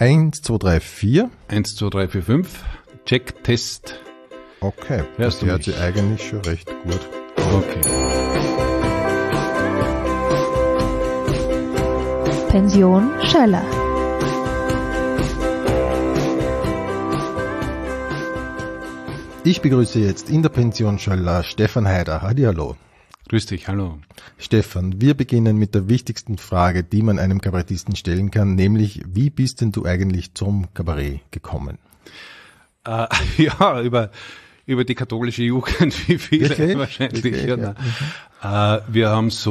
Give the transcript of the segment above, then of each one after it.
1, 2, 3, 4. 1, 2, 3, 4, 5. Check, Test. Okay, das hört sich eigentlich schon recht gut. Okay. Pension Schöller. Ich begrüße jetzt in der Pension Schöller Stefan Heider. Hallihallo. Grüß dich, hallo. Stefan, wir beginnen mit der wichtigsten Frage, die man einem Kabarettisten stellen kann, nämlich, wie bist denn du eigentlich zum Kabarett gekommen? Ja, über die katholische Jugend, wie viele Wirklich? wahrscheinlich. Wirklich, ja. Wir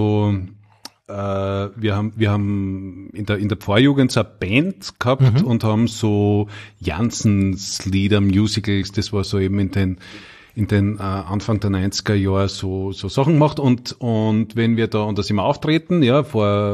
haben in der Pfarrjugend so eine Band gehabt und haben so Janssens Lieder, Musicals, das war so eben in den Anfang der 90er Jahre so Sachen gemacht und wenn wir da, und da sind wir auftreten, ja,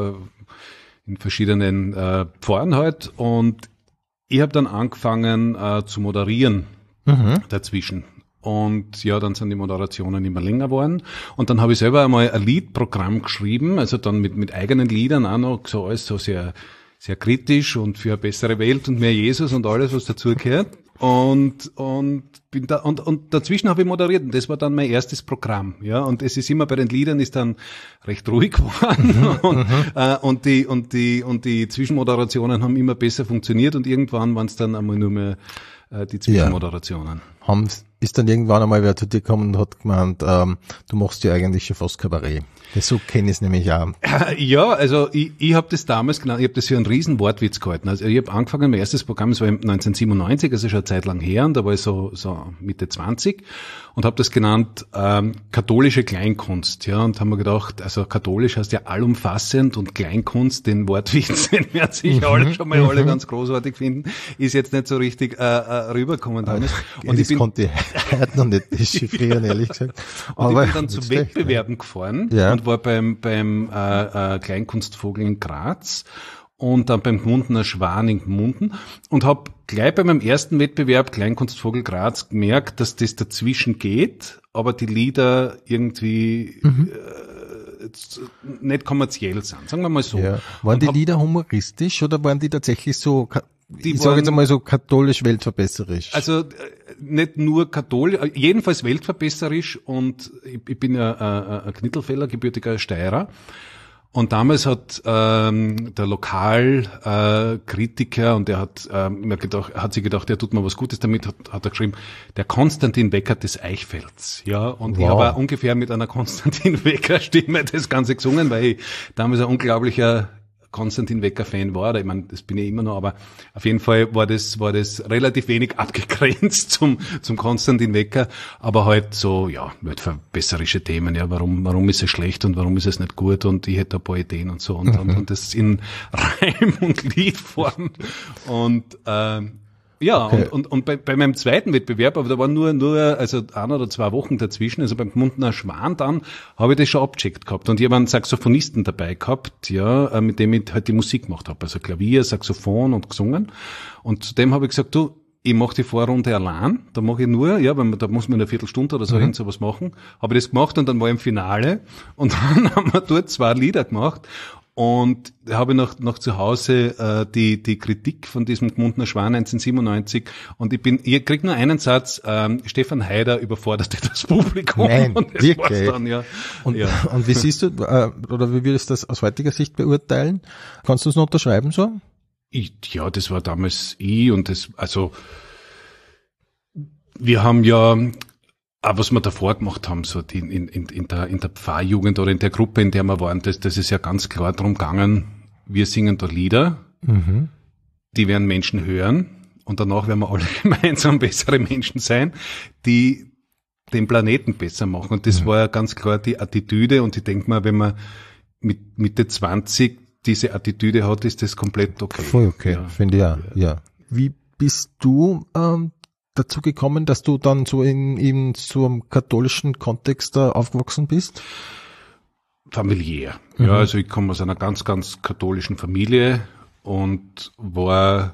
in verschiedenen Pfarren halt, und ich habe dann angefangen zu moderieren dazwischen. Und ja, dann sind die Moderationen immer länger geworden. Und dann habe ich selber einmal ein Liedprogramm geschrieben, also dann mit eigenen Liedern auch noch, so alles so sehr, sehr kritisch und für eine bessere Welt und mehr Jesus und alles, was dazugehört. Und dazwischen habe ich moderiert, und das war dann mein erstes Programm, ja, und es ist immer bei den Liedern ist dann recht ruhig geworden und die Zwischenmoderationen haben immer besser funktioniert, und irgendwann waren es dann einmal nur mehr die Zwischenmoderationen. Ist dann irgendwann einmal wer zu dir gekommen und hat gemeint, du machst ja eigentlich schon fast Kabarett. So kenne ich es nämlich auch. Ja, also ich habe das damals genannt, ich habe das für einen riesen Wortwitz gehalten. Also ich habe angefangen, mein erstes Programm, das war 1997, also schon eine Zeit lang her, und da war ich so Mitte 20 und habe das genannt katholische Kleinkunst. Ja, und haben mir gedacht, also katholisch heißt ja allumfassend, und Kleinkunst, den Wortwitz, den werden sicher alle ganz großartig finden, ist jetzt nicht so richtig rübergekommen damals. Und das konnte ich heute noch nicht dechiffrieren, ehrlich gesagt. Und ich bin dann zu Wettbewerben gefahren, ja, und war beim Kleinkunstvogel in Graz und dann beim Gmundener Schwan in Gmunden und habe gleich bei meinem ersten Wettbewerb Kleinkunstvogel Graz gemerkt, dass das dazwischen geht, aber die Lieder irgendwie nicht kommerziell sind, sagen wir mal so. Ja. Waren die Lieder humoristisch oder waren die tatsächlich so, ich sage jetzt einmal so katholisch weltverbesserisch? Also nicht nur katholisch, jedenfalls weltverbesserisch, und ich bin ja ein Knittelfeller, gebürtiger Steirer. Und damals hat der Lokalkritiker, und der hat sich gedacht, der tut mir was Gutes damit, hat er geschrieben, der Konstantin Wecker des Eichfelds. Ja, und wow. Ich habe ungefähr mit einer Konstantin Wecker Stimme das Ganze gesungen, weil ich damals ein unglaublicher Konstantin Wecker-Fan war, oder ich meine, das bin ich immer noch, aber auf jeden Fall war das relativ wenig abgegrenzt zum Konstantin Wecker, aber halt so, ja, weltverbesserische Themen, ja, warum ist es schlecht und warum ist es nicht gut, und ich hätte ein paar Ideen und so, und das in Reim- und Liedform, und ja, okay. Und bei meinem zweiten Wettbewerb, aber da waren nur also 1 oder 2 Wochen dazwischen, also beim Gmundener Schwan dann, habe ich das schon abgecheckt gehabt. Und ich habe einen Saxophonisten dabei gehabt, ja, mit dem ich halt die Musik gemacht habe. Also Klavier, Saxophon und gesungen. Und zu dem habe ich gesagt, du, ich mache die Vorrunde allein, da mache ich nur, ja, weil da muss man eine Viertelstunde oder so irgend sowas machen. Habe ich das gemacht, und dann war ich im Finale, und dann haben wir dort 2 Lieder gemacht. Und da habe ich noch zu Hause die Kritik von diesem Gmundener Schwan 1997, und ich krieg nur einen Satz, Stefan Heider überforderte das Publikum. Nein, und das wirklich? war's dann, ja. Und wie siehst du, oder wie würdest du das aus heutiger Sicht beurteilen? Kannst du es noch unterschreiben so? Ja, das war damals und das, also wir haben ja, aber was wir davor gemacht haben, so in der Pfarrjugend oder in der Gruppe, in der wir waren, das ist ja ganz klar darum gegangen, wir singen da Lieder, die werden Menschen hören, und danach werden wir alle gemeinsam bessere Menschen sein, die den Planeten besser machen. Und das war ja ganz klar die Attitüde, und ich denke mal, wenn man mit Mitte 20 diese Attitüde hat, ist das komplett okay. Voll okay, ja. Finde ich auch, ja. Wie bist du dazu gekommen, dass du dann so in so einem katholischen Kontext da aufgewachsen bist? Familiär. Ja, also ich komme aus einer ganz, ganz katholischen Familie und war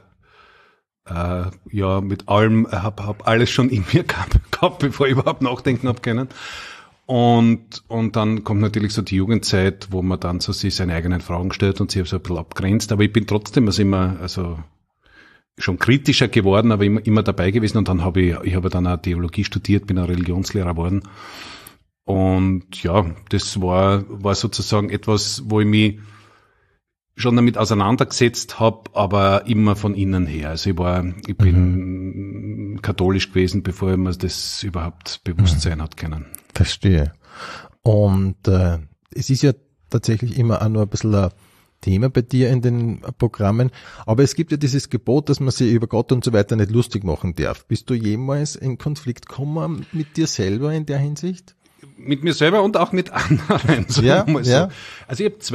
mit allem, hab alles schon in mir gehabt, bevor ich überhaupt nachdenken habe können. Und dann kommt natürlich so die Jugendzeit, wo man dann so sich seine eigenen Fragen stellt und sich so ein bisschen abgrenzt. Aber ich bin trotzdem immer, schon kritischer geworden, aber immer dabei gewesen. Und dann habe ich dann auch Theologie studiert, bin ein Religionslehrer geworden. Und ja, das war sozusagen etwas, wo ich mich schon damit auseinandergesetzt habe, aber immer von innen her. Also ich bin katholisch gewesen, bevor ich mir das überhaupt bewusst sein hat können. Verstehe. Und es ist ja tatsächlich immer auch nur ein bisschen ein Thema bei dir in den Programmen, aber es gibt ja dieses Gebot, dass man sich über Gott und so weiter nicht lustig machen darf. Bist du jemals in Konflikt gekommen mit dir selber in der Hinsicht? Mit mir selber und auch mit anderen. Ja. Also ich habe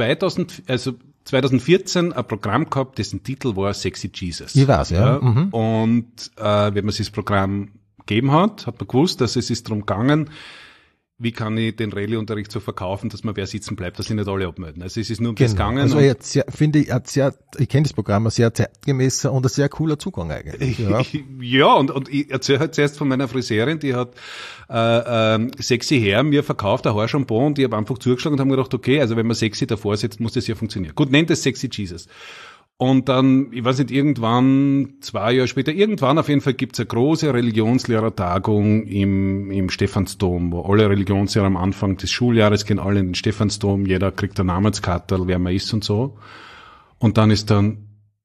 2014 ein Programm gehabt, dessen Titel war Sexy Jesus. Ich weiß, ja. Und wenn man sich das Programm gegeben hat man gewusst, dass es ist darum gegangen, wie kann ich den Rallye-Unterricht so verkaufen, dass man wer sitzen bleibt, dass sich nicht alle abmelden. Also es ist nur um das gegangen. Also ich kenne das Programm, ein sehr zeitgemäßer und ein sehr cooler Zugang eigentlich. Ja, und ich erzähle halt zuerst von meiner Friseurin, die hat sexy Hair mir verkauft, ein Haarshampoo, und ich habe einfach zugeschlagen und habe gedacht, okay, also wenn man sexy davor setzt, muss das ja funktionieren. Gut, nennt es Sexy Jesus. Und dann, ich weiß nicht, irgendwann, 2 Jahre später, auf jeden Fall gibt's eine große Religionslehrertagung im Stephansdom, wo alle Religionslehrer am Anfang des Schuljahres gehen alle in den Stephansdom, jeder kriegt eine Namenskarte, wer man ist und so. Und dann ist dann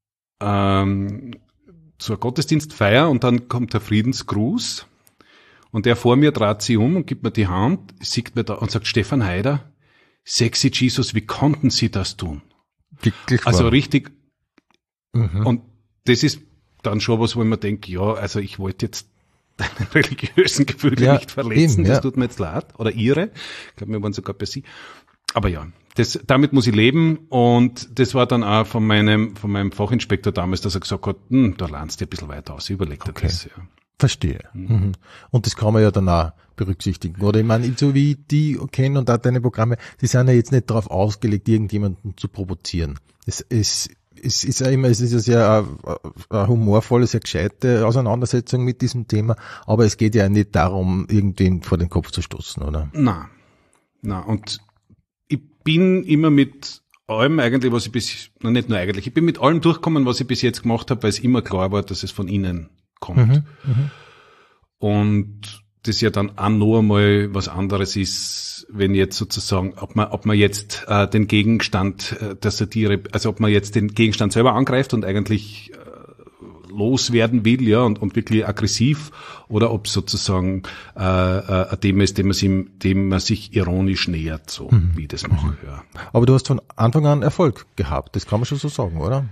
zur Gottesdienstfeier und dann kommt der Friedensgruß und der vor mir dreht sich um und gibt mir die Hand, sieht mir da und sagt, Stefan Heider, Sexy Jesus, wie konnten Sie das tun? Also richtig. Und das ist dann schon was, wo ich mir denke, ja, also ich wollte jetzt deine religiösen Gefühle nicht verletzen, das tut mir jetzt leid, oder ihre, ich glaube, wir waren sogar bei sie. Aber ja, damit muss ich leben, und das war dann auch von meinem Fachinspektor damals, dass er gesagt hat, da lernst du ein bisschen weiter aus, überleg dir das. Ja. Verstehe. Und das kann man ja dann auch berücksichtigen, oder? Ich meine, so wie ich die kenne und auch deine Programme, die sind ja jetzt nicht darauf ausgelegt, irgendjemanden zu provozieren. Es ist ja sehr eine humorvolle, sehr gescheite Auseinandersetzung mit diesem Thema, aber es geht ja nicht darum, irgendwen vor den Kopf zu stoßen, oder? Na, und ich bin immer mit allem eigentlich, was ich ich bin mit allem durchgekommen, was ich bis jetzt gemacht habe, weil es immer klar war, dass es von innen kommt. Und das ja dann auch noch einmal was anderes ist, wenn jetzt sozusagen, ob man jetzt den Gegenstand der Satire, also ob man jetzt den Gegenstand selber angreift und eigentlich loswerden will, ja, und wirklich aggressiv, oder ob sozusagen ein Thema ist, dem man sich ironisch nähert, so wie ich das mache. Ja. Aber du hast von Anfang an Erfolg gehabt, das kann man schon so sagen, oder?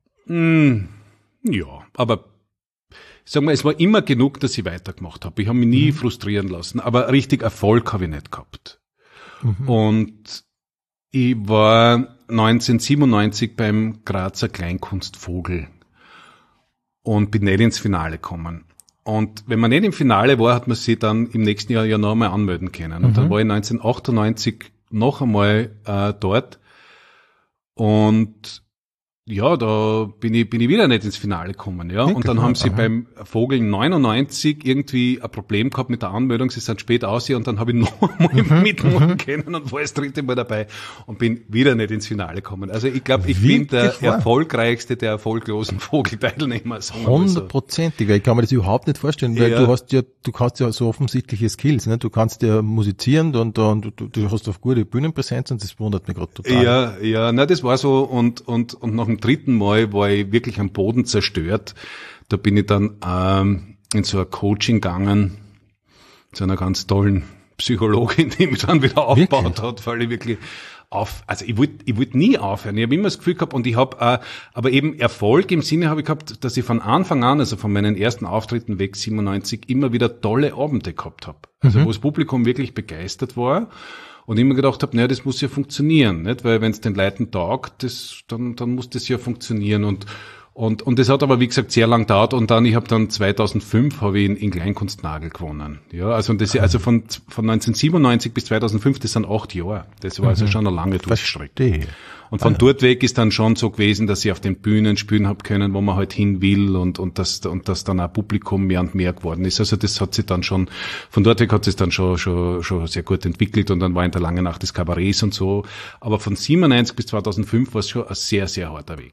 Ja, aber sagen wir, es war immer genug, dass ich weitergemacht habe. Ich habe mich nie frustrieren lassen, aber richtig Erfolg habe ich nicht gehabt. Und ich war 1997 beim Grazer Kleinkunstvogel und bin nicht ins Finale gekommen. Und wenn man nicht im Finale war, hat man sich dann im nächsten Jahr ja noch einmal anmelden können. Und dann war ich 1998 noch einmal dort, und ja, da bin ich wieder nicht ins Finale gekommen, ja. Und dann haben sie beim Vogel 99 irgendwie ein Problem gehabt mit der Anmeldung. Sie sind spät aus und dann habe ich noch einmal mitmachen können und war das 3. Mal dabei und bin wieder nicht ins Finale gekommen. Also ich glaube, ich bin der erfolgreichste der erfolglosen Vogelteilnehmer. 100%ig, weil ich kann mir das überhaupt nicht vorstellen, weil du kannst ja so offensichtliche Skills, ne? Du kannst ja musizieren und du hast auch gute Bühnenpräsenz, und das wundert mich gerade total. Ja, das war so, und nach dem 3. Mal war ich wirklich am Boden zerstört. Da bin ich dann in so ein Coaching gegangen, zu einer ganz tollen Psychologin, die mich dann wieder aufgebaut hat, weil ich wirklich ich wollte nie aufhören. Ich habe immer das Gefühl gehabt, und ich habe aber eben Erfolg im Sinne habe ich gehabt, dass ich von Anfang an, also von meinen ersten Auftritten weg 97, immer wieder tolle Abende gehabt habe. Also wo das Publikum wirklich begeistert war. Und ich mir gedacht habe, naja, das muss ja funktionieren, nicht? Weil wenn es den Leuten taugt, dann muss das ja funktionieren. Und das hat aber, wie gesagt, sehr lang gedauert, und dann, ich habe dann 2005 habe ich in Kleinkunstnagel gewonnen. Ja, also von 1997 bis 2005, das sind 8 Jahre. Das war also schon eine lange Durchstrecke. Und von dort weg ist dann schon so gewesen, dass ich auf den Bühnen spielen habe können, wo man halt hin will, und das dann auch Publikum mehr und mehr geworden ist. Also das hat sich dann schon, von dort weg hat es dann schon sehr gut entwickelt, und dann war in der langen Nacht des Kabarets und so. Aber von 97 bis 2005 war es schon ein sehr, sehr harter Weg.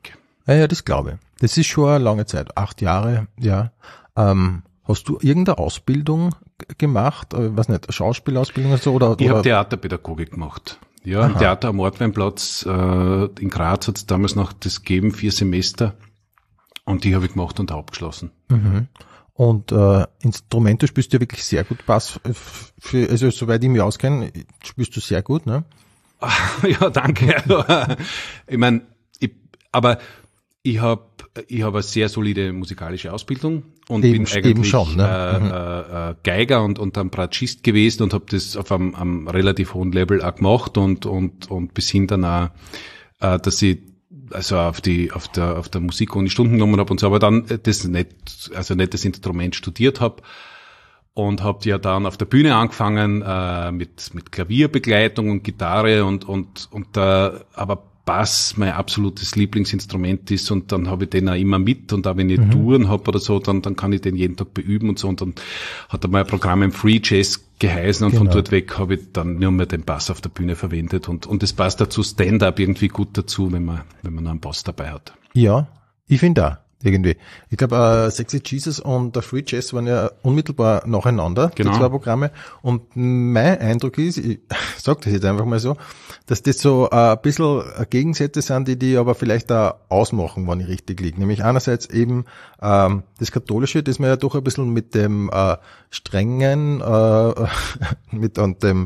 Ja, das glaube ich. Das ist schon eine lange Zeit, 8 Jahre, ja. Hast du irgendeine Ausbildung gemacht? Was nicht, Schauspielausbildung oder so? Ich habe Theaterpädagogik gemacht. Ja, im Theater am Ortweinplatz in Graz hat es damals noch das gegeben, 4 Semester. Und die habe ich gemacht und abgeschlossen. Mhm. Und Instrumente spielst du ja wirklich sehr gut. Bass, also soweit ich mich auskenne, spielst du sehr gut, ne? Ja, danke. Ich meine, ich habe eine sehr solide musikalische Ausbildung und Eben, bin eigentlich schon, ne? Geiger und dann Bratschist gewesen und habe das auf einem relativ hohen Level auch gemacht und bis hin dann auch, dass ich also auf der Musikuni Stunden genommen habe und so, aber dann das nicht das Instrument studiert habe und habe ja dann auf der Bühne angefangen mit Klavierbegleitung und Gitarre und aber Bass mein absolutes Lieblingsinstrument ist und dann habe ich den auch immer mit und auch wenn ich Touren habe oder so, dann kann ich den jeden Tag beüben und so und dann hat er mal ein Programm im Free Jazz geheißen und von dort weg habe ich dann nur mehr den Bass auf der Bühne verwendet und es passt dazu Stand-up irgendwie gut dazu, wenn man noch einen Bass dabei hat. Ja, ich finde auch. Irgendwie. Ich glaube, Sexy Jesus und der Free Jazz waren ja unmittelbar nacheinander, genau. Die 2 Programme. Und mein Eindruck ist, ich sage das jetzt einfach mal so, dass das so ein bisschen Gegensätze sind, die aber vielleicht auch ausmachen, wenn ich richtig liege. Nämlich einerseits eben das Katholische, das man ja doch ein bisschen mit dem Strengen, mit dem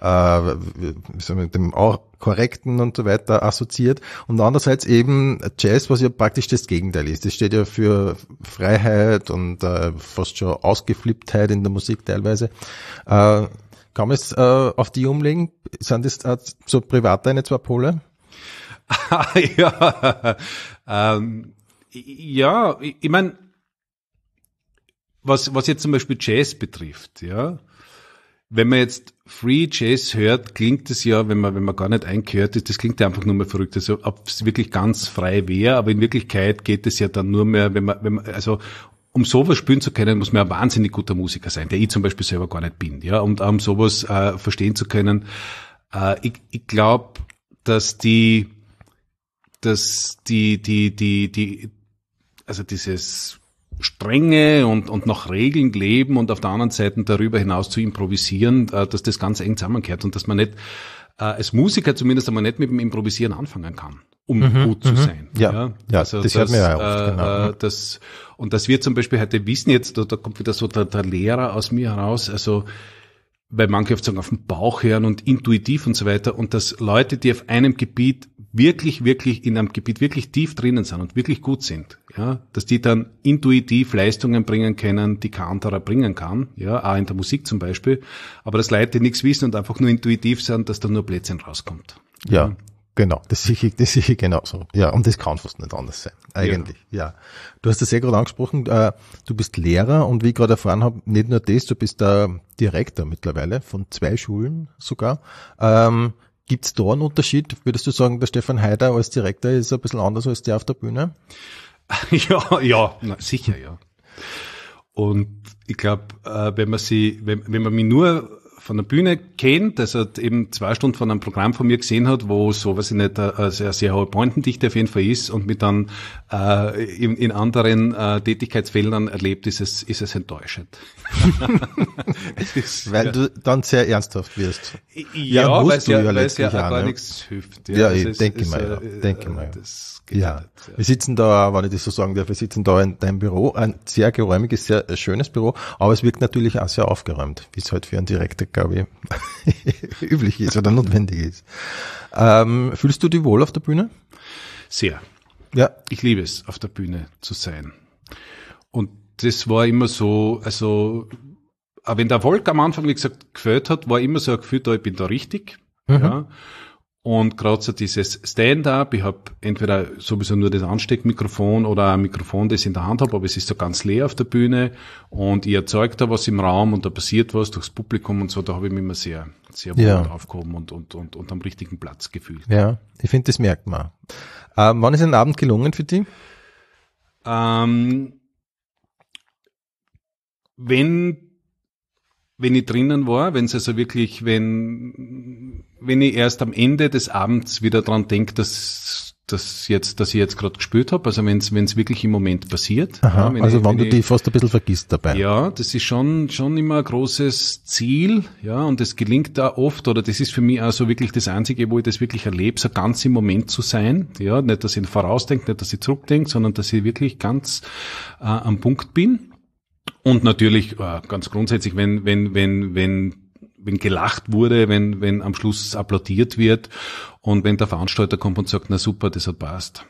auch Korrekten und so weiter assoziiert und andererseits eben Jazz, was ja praktisch das Gegenteil ist. Das steht ja für Freiheit und fast schon Ausgeflipptheit in der Musik teilweise. Kann man es auf die umlegen? Sind das so privat deine 2 Pole? Ja, ja, ich meine, was jetzt zum Beispiel Jazz betrifft, ja, wenn man jetzt Free Jazz hört, klingt es ja, wenn man gar nicht eingehört ist, das klingt ja einfach nur mehr verrückt, also ob es wirklich ganz frei wäre, aber in Wirklichkeit geht es ja dann nur mehr, wenn man also um sowas spielen zu können, muss man ein wahnsinnig guter Musiker sein, der ich zum Beispiel selber gar nicht bin, ja, und um sowas verstehen zu können. Ich glaube, dass also dieses Strenge und nach Regeln leben und auf der anderen Seite darüber hinaus zu improvisieren, dass das ganz eng zusammengehört und dass man nicht als Musiker zumindest einmal nicht mit dem Improvisieren anfangen kann, um gut zu sein. Ja, also das hört man ja oft. Genau. Und dass wir zum Beispiel heute wissen jetzt, da kommt wieder so der Lehrer aus mir heraus, also weil manche oft sagen, auf den Bauch hören und intuitiv und so weiter und dass Leute, die auf einem Gebiet wirklich in einem Gebiet wirklich tief drinnen sind und wirklich gut sind, ja, dass die dann intuitiv Leistungen bringen können, die kein anderer bringen kann, ja, auch in der Musik zum Beispiel, aber dass Leute nichts wissen und einfach nur intuitiv sind, dass da nur Blödsinn rauskommt. Ja. Genau, das sehe ich genauso. Ja, und das kann fast nicht anders sein, eigentlich. Ja. Du hast das sehr gerade angesprochen, du bist Lehrer und wie ich gerade erfahren habe, nicht nur das, du bist der Direktor mittlerweile von 2 Schulen sogar. Gibt's da einen Unterschied? Würdest du sagen, der Stefan Haider als Direktor ist ein bisschen anders als der auf der Bühne? Ja, sicher, ja. Und ich glaube, wenn man mich nur von der Bühne kennt, also eben 2 Stunden von einem Programm von mir gesehen hat, wo so, weiß ich nicht, eine sehr hohe Pointendichte auf jeden Fall ist und mit dann in anderen Tätigkeitsfeldern erlebt, ist es enttäuschend. Weil du dann sehr ernsthaft wirst. Ja, weil es ja gar nichts hilft. Ja, ich denke mal. Das geht nicht. Wir sitzen da, wenn ich das so sagen darf, wir sitzen da in deinem Büro, ein sehr geräumiges, sehr schönes Büro, aber es wirkt natürlich auch sehr aufgeräumt, wie es halt für einen Direktor, glaube ich, üblich ist oder notwendig ist. Fühlst du dich wohl auf der Bühne? Sehr. Ja. Ich liebe es, auf der Bühne zu sein. Und das war immer so, also, auch wenn der Erfolg am Anfang, wie gesagt, gefällt hat, war immer so ein Gefühl da, ich bin da richtig. Ja. Und gerade so dieses Stand-up, ich habe entweder sowieso nur das Ansteckmikrofon oder ein Mikrofon, das ich in der Hand habe, aber es ist so ganz leer auf der Bühne und ich erzeuge da was im Raum und da passiert was durchs Publikum und so, da habe ich mich immer sehr, sehr wohl aufgehoben und am richtigen Platz gefühlt. Ja, ich finde, das merkt man. Wann ist ein Abend gelungen für dich? Wenn ich drinnen war, wenn es also wirklich, wenn ich erst am Ende des Abends wieder dran denke, dass dass ich jetzt gerade gespielt habe, also wenn es wirklich im Moment passiert. Aha, ja, wenn du die fast ein bisschen vergisst dabei. Ja, das ist schon immer ein großes Ziel, ja, und das gelingt da oft, oder das ist für mich also wirklich das Einzige, wo ich das wirklich erlebe, so ganz im Moment zu sein, ja, nicht, dass ich vorausdenke, nicht, dass ich zurückdenke, sondern dass ich wirklich ganz am Punkt bin. Und natürlich ganz grundsätzlich, wenn gelacht wurde, wenn am Schluss applaudiert wird und wenn der Veranstalter kommt und sagt, na super, das hat passt.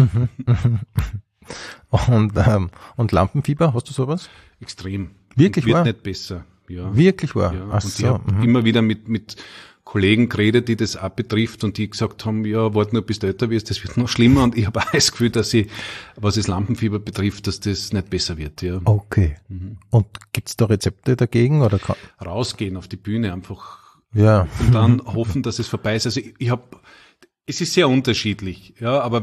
Und Lampenfieber, hast du sowas? Extrem. Wirklich wird wahr? Nicht besser. Ja. Wirklich wahr? Ja. Ach und so. ich habe immer wieder mit Kollegen geredet, die das auch betrifft und die gesagt haben, ja, warte nur bis du älter wirst, das wird noch schlimmer, und ich habe auch das Gefühl, dass was das Lampenfieber betrifft, dass das nicht besser wird. Ja. Okay. Und gibt's da Rezepte dagegen? Oder rausgehen auf die Bühne einfach, ja, und dann hoffen, dass es vorbei ist. Also es ist sehr unterschiedlich, ja, aber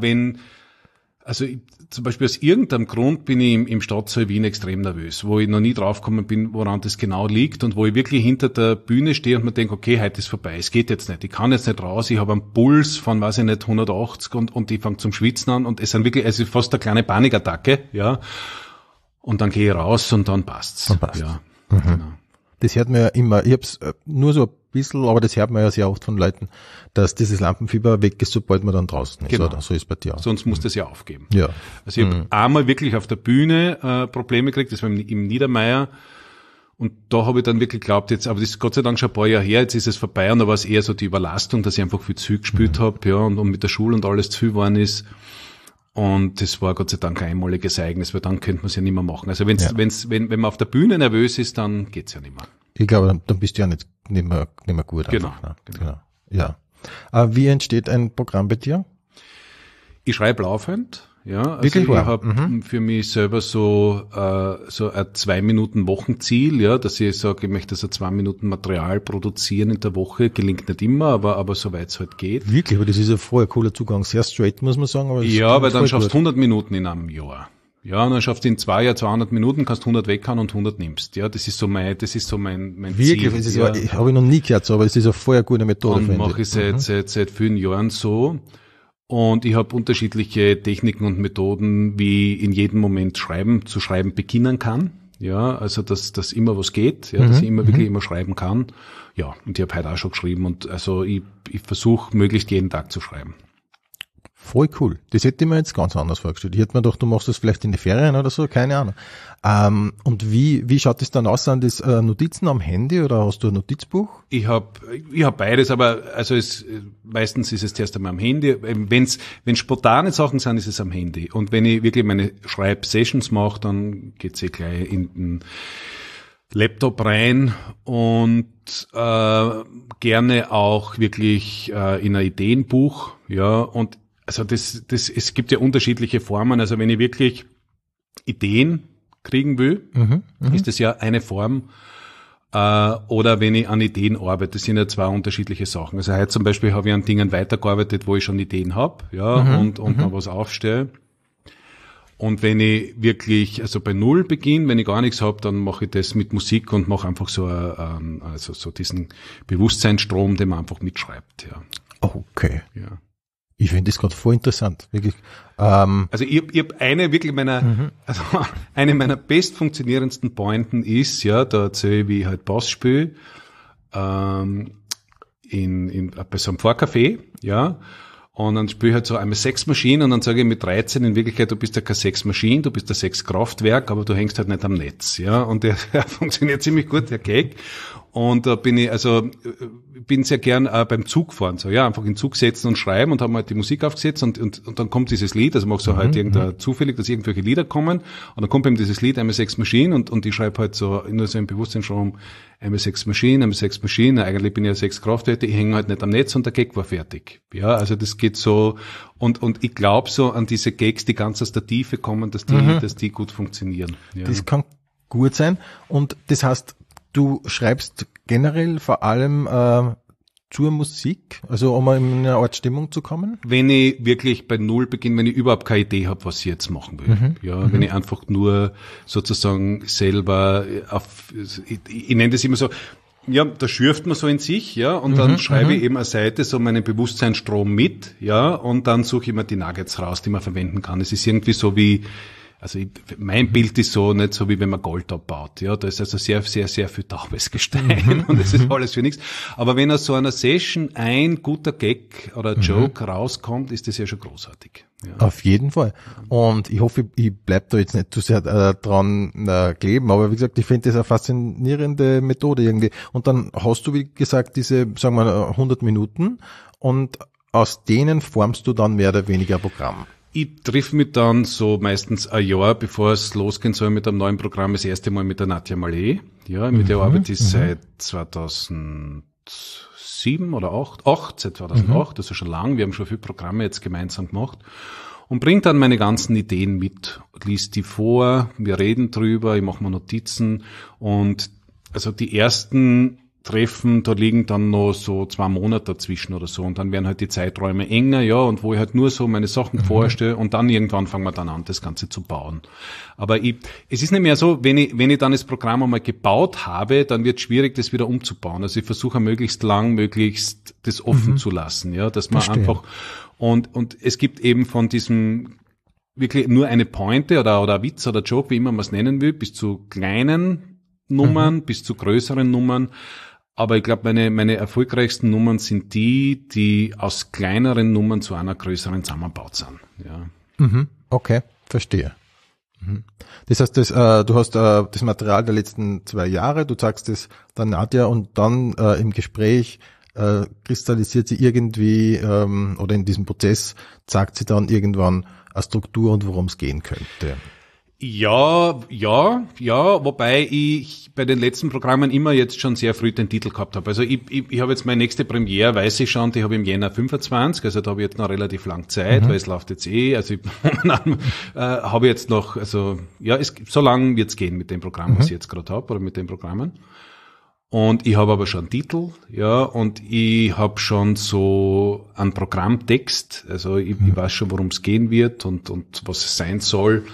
zum Beispiel aus irgendeinem Grund bin ich im Stadtsaal Wien extrem nervös, wo ich noch nie draufgekommen bin, woran das genau liegt, und wo ich wirklich hinter der Bühne stehe und mir denke, okay, heute ist vorbei, es geht jetzt nicht, ich kann jetzt nicht raus, ich habe einen Puls von, weiß ich nicht, 180 und ich fange zum Schwitzen an, und es ist fast eine kleine Panikattacke, ja, und dann gehe ich raus und dann passt's. Dann passt's. Ja, genau. Das hört man ja immer, ich hab's nur so ein bisschen, aber das hört man ja sehr oft von Leuten, dass dieses Lampenfieber weg ist, sobald man dann draußen ist, genau. Oder? So ist bei dir auch. Sonst muss das ja aufgeben. Ja. Also ich habe einmal wirklich auf der Bühne Probleme gekriegt, das war im Niedermeier, und da habe ich dann wirklich geglaubt, jetzt, aber das ist Gott sei Dank schon ein paar Jahre her, jetzt ist es vorbei, und da war es eher so die Überlastung, dass ich einfach viel zu viel gespielt habe, ja, und mit der Schule und alles zu viel geworden ist. Und das war Gott sei Dank ein einmaliges Ereignis, weil dann könnte man es ja nicht mehr machen. Also wenn man auf der Bühne nervös ist, dann geht's ja nicht mehr. Ich glaube, dann bist du ja nicht mehr gut. Genau, einfach, ne? Genau. Ja. Wie entsteht ein Programm bei dir? Ich schreibe laufend, ja. Also wirklich ich habe für mich selber so ein 2-Minuten-Wochenziel, ja, dass ich sage, ich möchte so 2 Minuten Material produzieren in der Woche. Gelingt nicht immer, aber soweit es halt geht. Wirklich, aber das ist ja voll ein cooler Zugang. Sehr straight, muss man sagen. Aber ja, weil dann schaffst du 100 Minuten in einem Jahr. Ja, und dann schaffst du in 2 Jahren 200 Minuten, kannst 100 weghauen und 100 nimmst. Ja, das ist so mein wirklich, Ziel. Wirklich, habe ich noch nie gehört, so, aber es ist eine voll gute Methode. Und mache ich seit vielen Jahren so. Und ich habe unterschiedliche Techniken und Methoden, wie in jedem Moment zu schreiben beginnen kann. Ja, also dass immer was geht, ja, dass ich wirklich immer schreiben kann. Ja, und ich habe heute auch schon geschrieben, und also ich versuche möglichst jeden Tag zu schreiben. Voll cool. Das hätte ich mir jetzt ganz anders vorgestellt. Ich hätte mir gedacht, du machst das vielleicht in die Ferien oder so, keine Ahnung. Und wie schaut das dann aus? Sind das Notizen am Handy oder hast du ein Notizbuch? Ich hab beides, aber also meistens ist es zuerst einmal am Handy. Wenn spontane Sachen sind, ist es am Handy. Und wenn ich wirklich meine Schreibsessions mache, dann geht's gleich in den Laptop rein, und gerne auch wirklich in ein Ideenbuch, ja, und also es gibt ja unterschiedliche Formen. Also wenn ich wirklich Ideen kriegen will, ist das ja eine Form. Oder wenn ich an Ideen arbeite, das sind ja 2 unterschiedliche Sachen. Also heute zum Beispiel habe ich an Dingen weitergearbeitet, wo ich schon Ideen habe, ja, und noch was aufstelle. Und wenn ich wirklich, also bei Null beginne, wenn ich gar nichts habe, dann mache ich das mit Musik und mache einfach so diesen Bewusstseinsstrom, den man einfach mitschreibt, ja. Okay. Ja. Ich finde das gerade voll interessant, wirklich. Also ich hab eine meiner best funktionierendsten Pointen ist, ja, da erzähle ich, wie ich halt Bass spiele, bei so einem Vorcafé, ja. Und dann spiele ich halt so einmal Sexmaschine, und dann sage ich mit 13, in Wirklichkeit, du bist ja keine Sexmaschine, du bist ein Sexkraftwerk, aber du hängst halt nicht am Netz, ja. Und der funktioniert ziemlich gut, der Gag. Und da bin sehr gern beim Zugfahren, so, ja, einfach in den Zug setzen und schreiben, und haben halt die Musik aufgesetzt, und dann kommt dieses Lied, also machst du halt zufällig, dass irgendwelche Lieder kommen, und dann kommt eben dieses Lied, einmal Sex Machine, und ich schreibe halt so, nur so im Bewusstseinsraum, einmal Sex Machine, eigentlich bin ich ja Sexkraftwerk, ich hänge halt nicht am Netz, und der Gag war fertig. Ja, also das geht so, und ich glaube so an diese Gags, die ganz aus der Tiefe kommen, dass die gut funktionieren. Ja. Das kann gut sein, und das heißt, du schreibst generell vor allem zur Musik, also um in eine Art Stimmung zu kommen? Wenn ich wirklich bei Null beginne, wenn ich überhaupt keine Idee habe, was ich jetzt machen will. Wenn ich einfach nur sozusagen selber ich nenne das immer so, Ja, da schürft man so in sich, ja, und dann schreibe ich eben eine Seite, so meinen Bewusstseinsstrom mit, ja, und dann suche ich mir die Nuggets raus, die man verwenden kann. Es ist irgendwie so wie, also mein Bild ist so, nicht so wie wenn man Gold abbaut, ja, da ist also sehr, sehr, sehr viel taubes Gestein und es ist alles für nichts. Aber wenn aus so einer Session ein guter Gag oder Joke rauskommt, ist das ja schon großartig. Ja. Auf jeden Fall. Und ich hoffe, ich bleib da jetzt nicht zu sehr dran kleben, aber wie gesagt, ich finde das eine faszinierende Methode irgendwie. Und dann hast du, wie gesagt, diese, sagen wir, 100 Minuten und aus denen formst du dann mehr oder weniger ein Programm. Ich triff mich dann so meistens ein Jahr, bevor es losgehen soll mit einem neuen Programm, das erste Mal mit der Nadja Malé. Ja, mit der arbeite ich seit 2007 oder 2008, seit 2008, also schon lang. Wir haben schon viele Programme jetzt gemeinsam gemacht. Und bringe dann meine ganzen Ideen mit, lies die vor, wir reden drüber, ich mache mir Notizen. Und also die ersten Treffen, da liegen dann noch so 2 Monate dazwischen oder so und dann werden halt die Zeiträume enger, ja, und wo ich halt nur so meine Sachen vorstelle und dann irgendwann fangen wir dann an, das Ganze zu bauen. Aber es ist nicht mehr so, wenn ich dann das Programm einmal gebaut habe, dann wird es schwierig, das wieder umzubauen. Also ich versuche möglichst das offen zu lassen, ja, dass man einfach, und es gibt eben von diesem wirklich nur eine Pointe oder ein Witz oder Joke, wie immer man es nennen will, bis zu kleinen Nummern, bis zu größeren Nummern. Aber ich glaube, meine erfolgreichsten Nummern sind die aus kleineren Nummern zu einer größeren zusammengebaut sind. Ja. Okay, verstehe. Das heißt, du hast das Material der letzten 2 Jahre, du zeigst es dann Nadja und dann im Gespräch kristallisiert sie irgendwie oder in diesem Prozess sagt sie dann irgendwann eine Struktur und worum es gehen könnte. Ja, wobei ich bei den letzten Programmen immer jetzt schon sehr früh den Titel gehabt habe. Also ich habe jetzt meine nächste Premiere, weiß ich schon, die habe ich im Jänner 25, also da habe ich jetzt noch relativ lang Zeit, weil es läuft jetzt also ich habe jetzt noch, also ja, so lang wird es gehen mit dem Programm, was ich jetzt gerade habe, oder mit den Programmen. Und ich habe aber schon einen Titel, ja, und ich habe schon so einen Programmtext, also ich weiß schon, worum es gehen wird und was es sein soll.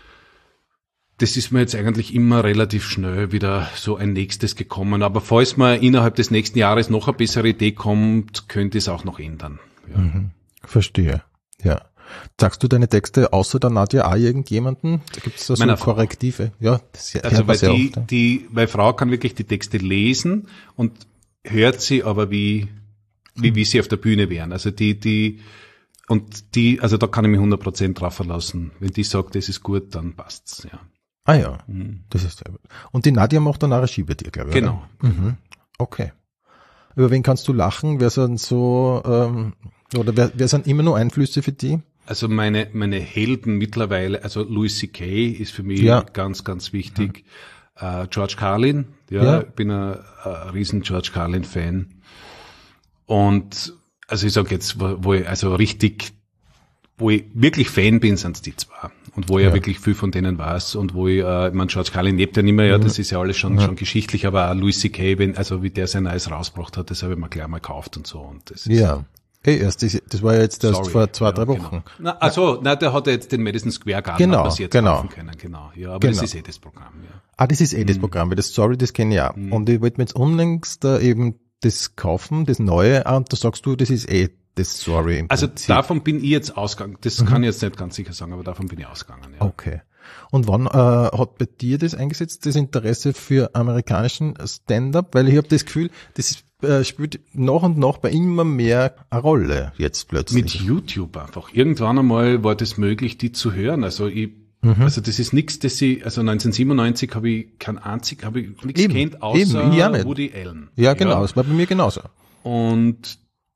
Das ist mir jetzt eigentlich immer relativ schnell wieder so ein nächstes gekommen. Aber falls mir innerhalb des nächsten Jahres noch eine bessere Idee kommt, könnte es auch noch ändern. Ja. Verstehe, ja. Sagst du deine Texte außer der Nadja auch irgendjemanden? Gibt es da so Korrektive? Ja, das also weil meine Frau kann wirklich die Texte lesen und hört sie aber wie sie auf der Bühne wären. Also also da kann ich mich 100% drauf verlassen. Wenn die sagt, das ist gut, dann passt's, ja. Ah ja, das ist sehr gut. Und die Nadja macht dann auch Regie bei dir, glaube ich. Genau. Okay. Über wen kannst du lachen? Wer sind so, oder wer sind immer nur Einflüsse für die? Also meine Helden mittlerweile, also Louis C.K. ist für mich ganz, ganz wichtig. George Carlin, ich bin ein riesen George Carlin-Fan. Und also ich sage jetzt, wo ich wirklich Fan bin, sind's die 2. Und wo ich ja wirklich viel von denen weiß und wo ich meine, George Carlin lebt ja nicht mehr, das ist ja alles schon geschichtlich, aber auch Louis C.K., wie der sein Neues rausgebracht hat, das habe ich mir gleich mal gekauft und so. Und das ist das war ja jetzt erst vor 2-3 Wochen. Genau. Der hat ja jetzt den Madison Square Garden basiert kaufen können, genau. Ja, aber das ist das Programm, ja. Ah, das ist das Programm, weil das kenne ich auch. Und ich wollte mir jetzt unlängst eben das kaufen, das Neue, und da sagst du, das ist das Story im Prinzip. Also davon bin ich jetzt ausgegangen. Das kann ich jetzt nicht ganz sicher sagen, aber davon bin ich ausgegangen. Ja. Okay. Und wann hat bei dir das eingesetzt, das Interesse für amerikanischen Stand-up? Weil ich habe das Gefühl, das spielt nach und nach bei immer mehr eine Rolle jetzt plötzlich. Mit YouTube einfach. Irgendwann einmal war das möglich, die zu hören. Also also das ist nichts, also 1997 habe ich nichts kennt, außer Woody Allen. Ja, genau, das war bei mir genauso. Und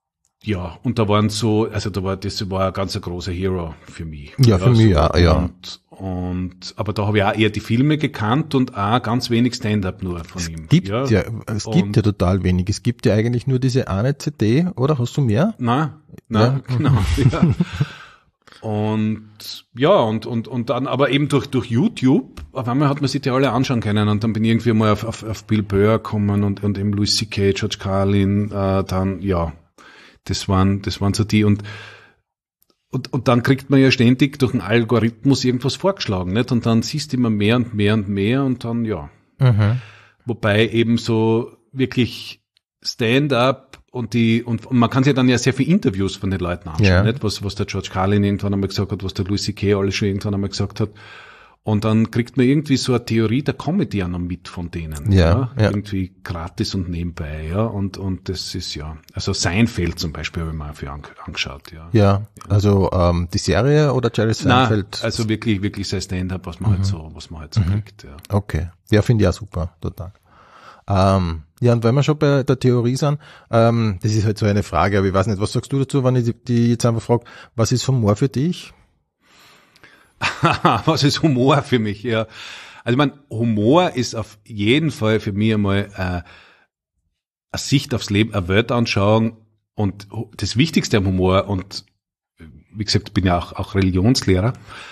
da waren so, also das war ein ganz großer Hero für mich. Ja, für mich auch, ja. Aber da habe ich auch eher die Filme gekannt und auch ganz wenig Stand-up nur von ihm. Es gibt ja total wenig. Es gibt ja eigentlich nur diese eine CD, oder? Hast du mehr? Nein, genau. Ja. Und dann, aber eben durch YouTube, auf einmal hat man sich die alle anschauen können und dann bin ich irgendwie mal auf Bill Burr gekommen und eben Louis C.K., George Carlin, das waren so die und dann kriegt man ja ständig durch einen Algorithmus irgendwas vorgeschlagen, nicht? Und dann siehst du immer mehr und mehr und mehr und dann, Wobei eben so, wirklich Stand-up und man kann sich dann ja sehr viele Interviews von den Leuten anschauen, nicht? Was der George Carlin irgendwann einmal gesagt hat, was der Louis C.K. alles schon irgendwann einmal gesagt hat. Und dann kriegt man irgendwie so eine Theorie der Comedy auch noch mit von denen. Ja. Irgendwie gratis und nebenbei, ja. Und das ist also Seinfeld zum Beispiel habe ich mir viel angeschaut, ja. Ja, also die Serie oder Jerry Seinfeld? Nein, also wirklich sein Stand-up, was man halt so kriegt, ja. Okay. Ja, finde ich auch super, total. Ja, und wenn wir schon bei der Theorie sind, das ist halt so eine Frage, aber ich weiß nicht, was sagst du dazu, wenn ich die jetzt einfach frage, was ist Humor für dich? Was ist Humor für mich? Ja, also Humor ist auf jeden Fall für mich einmal eine Sicht aufs Leben, eine Weltanschauung und das Wichtigste am Humor und wie gesagt, ich bin ja auch Religionslehrer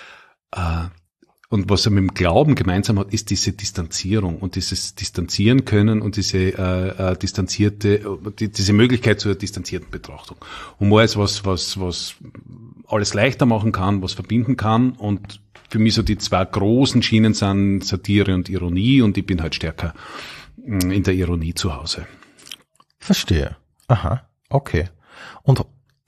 und was er mit dem Glauben gemeinsam hat, ist diese Distanzierung und dieses Distanzieren können und diese diese Möglichkeit zur distanzierten Betrachtung. Humor ist was alles leichter machen kann, was verbinden kann und für mich so die zwei großen Schienen sind Satire und Ironie und ich bin halt stärker in der Ironie zu Hause. Verstehe. Aha, okay. Und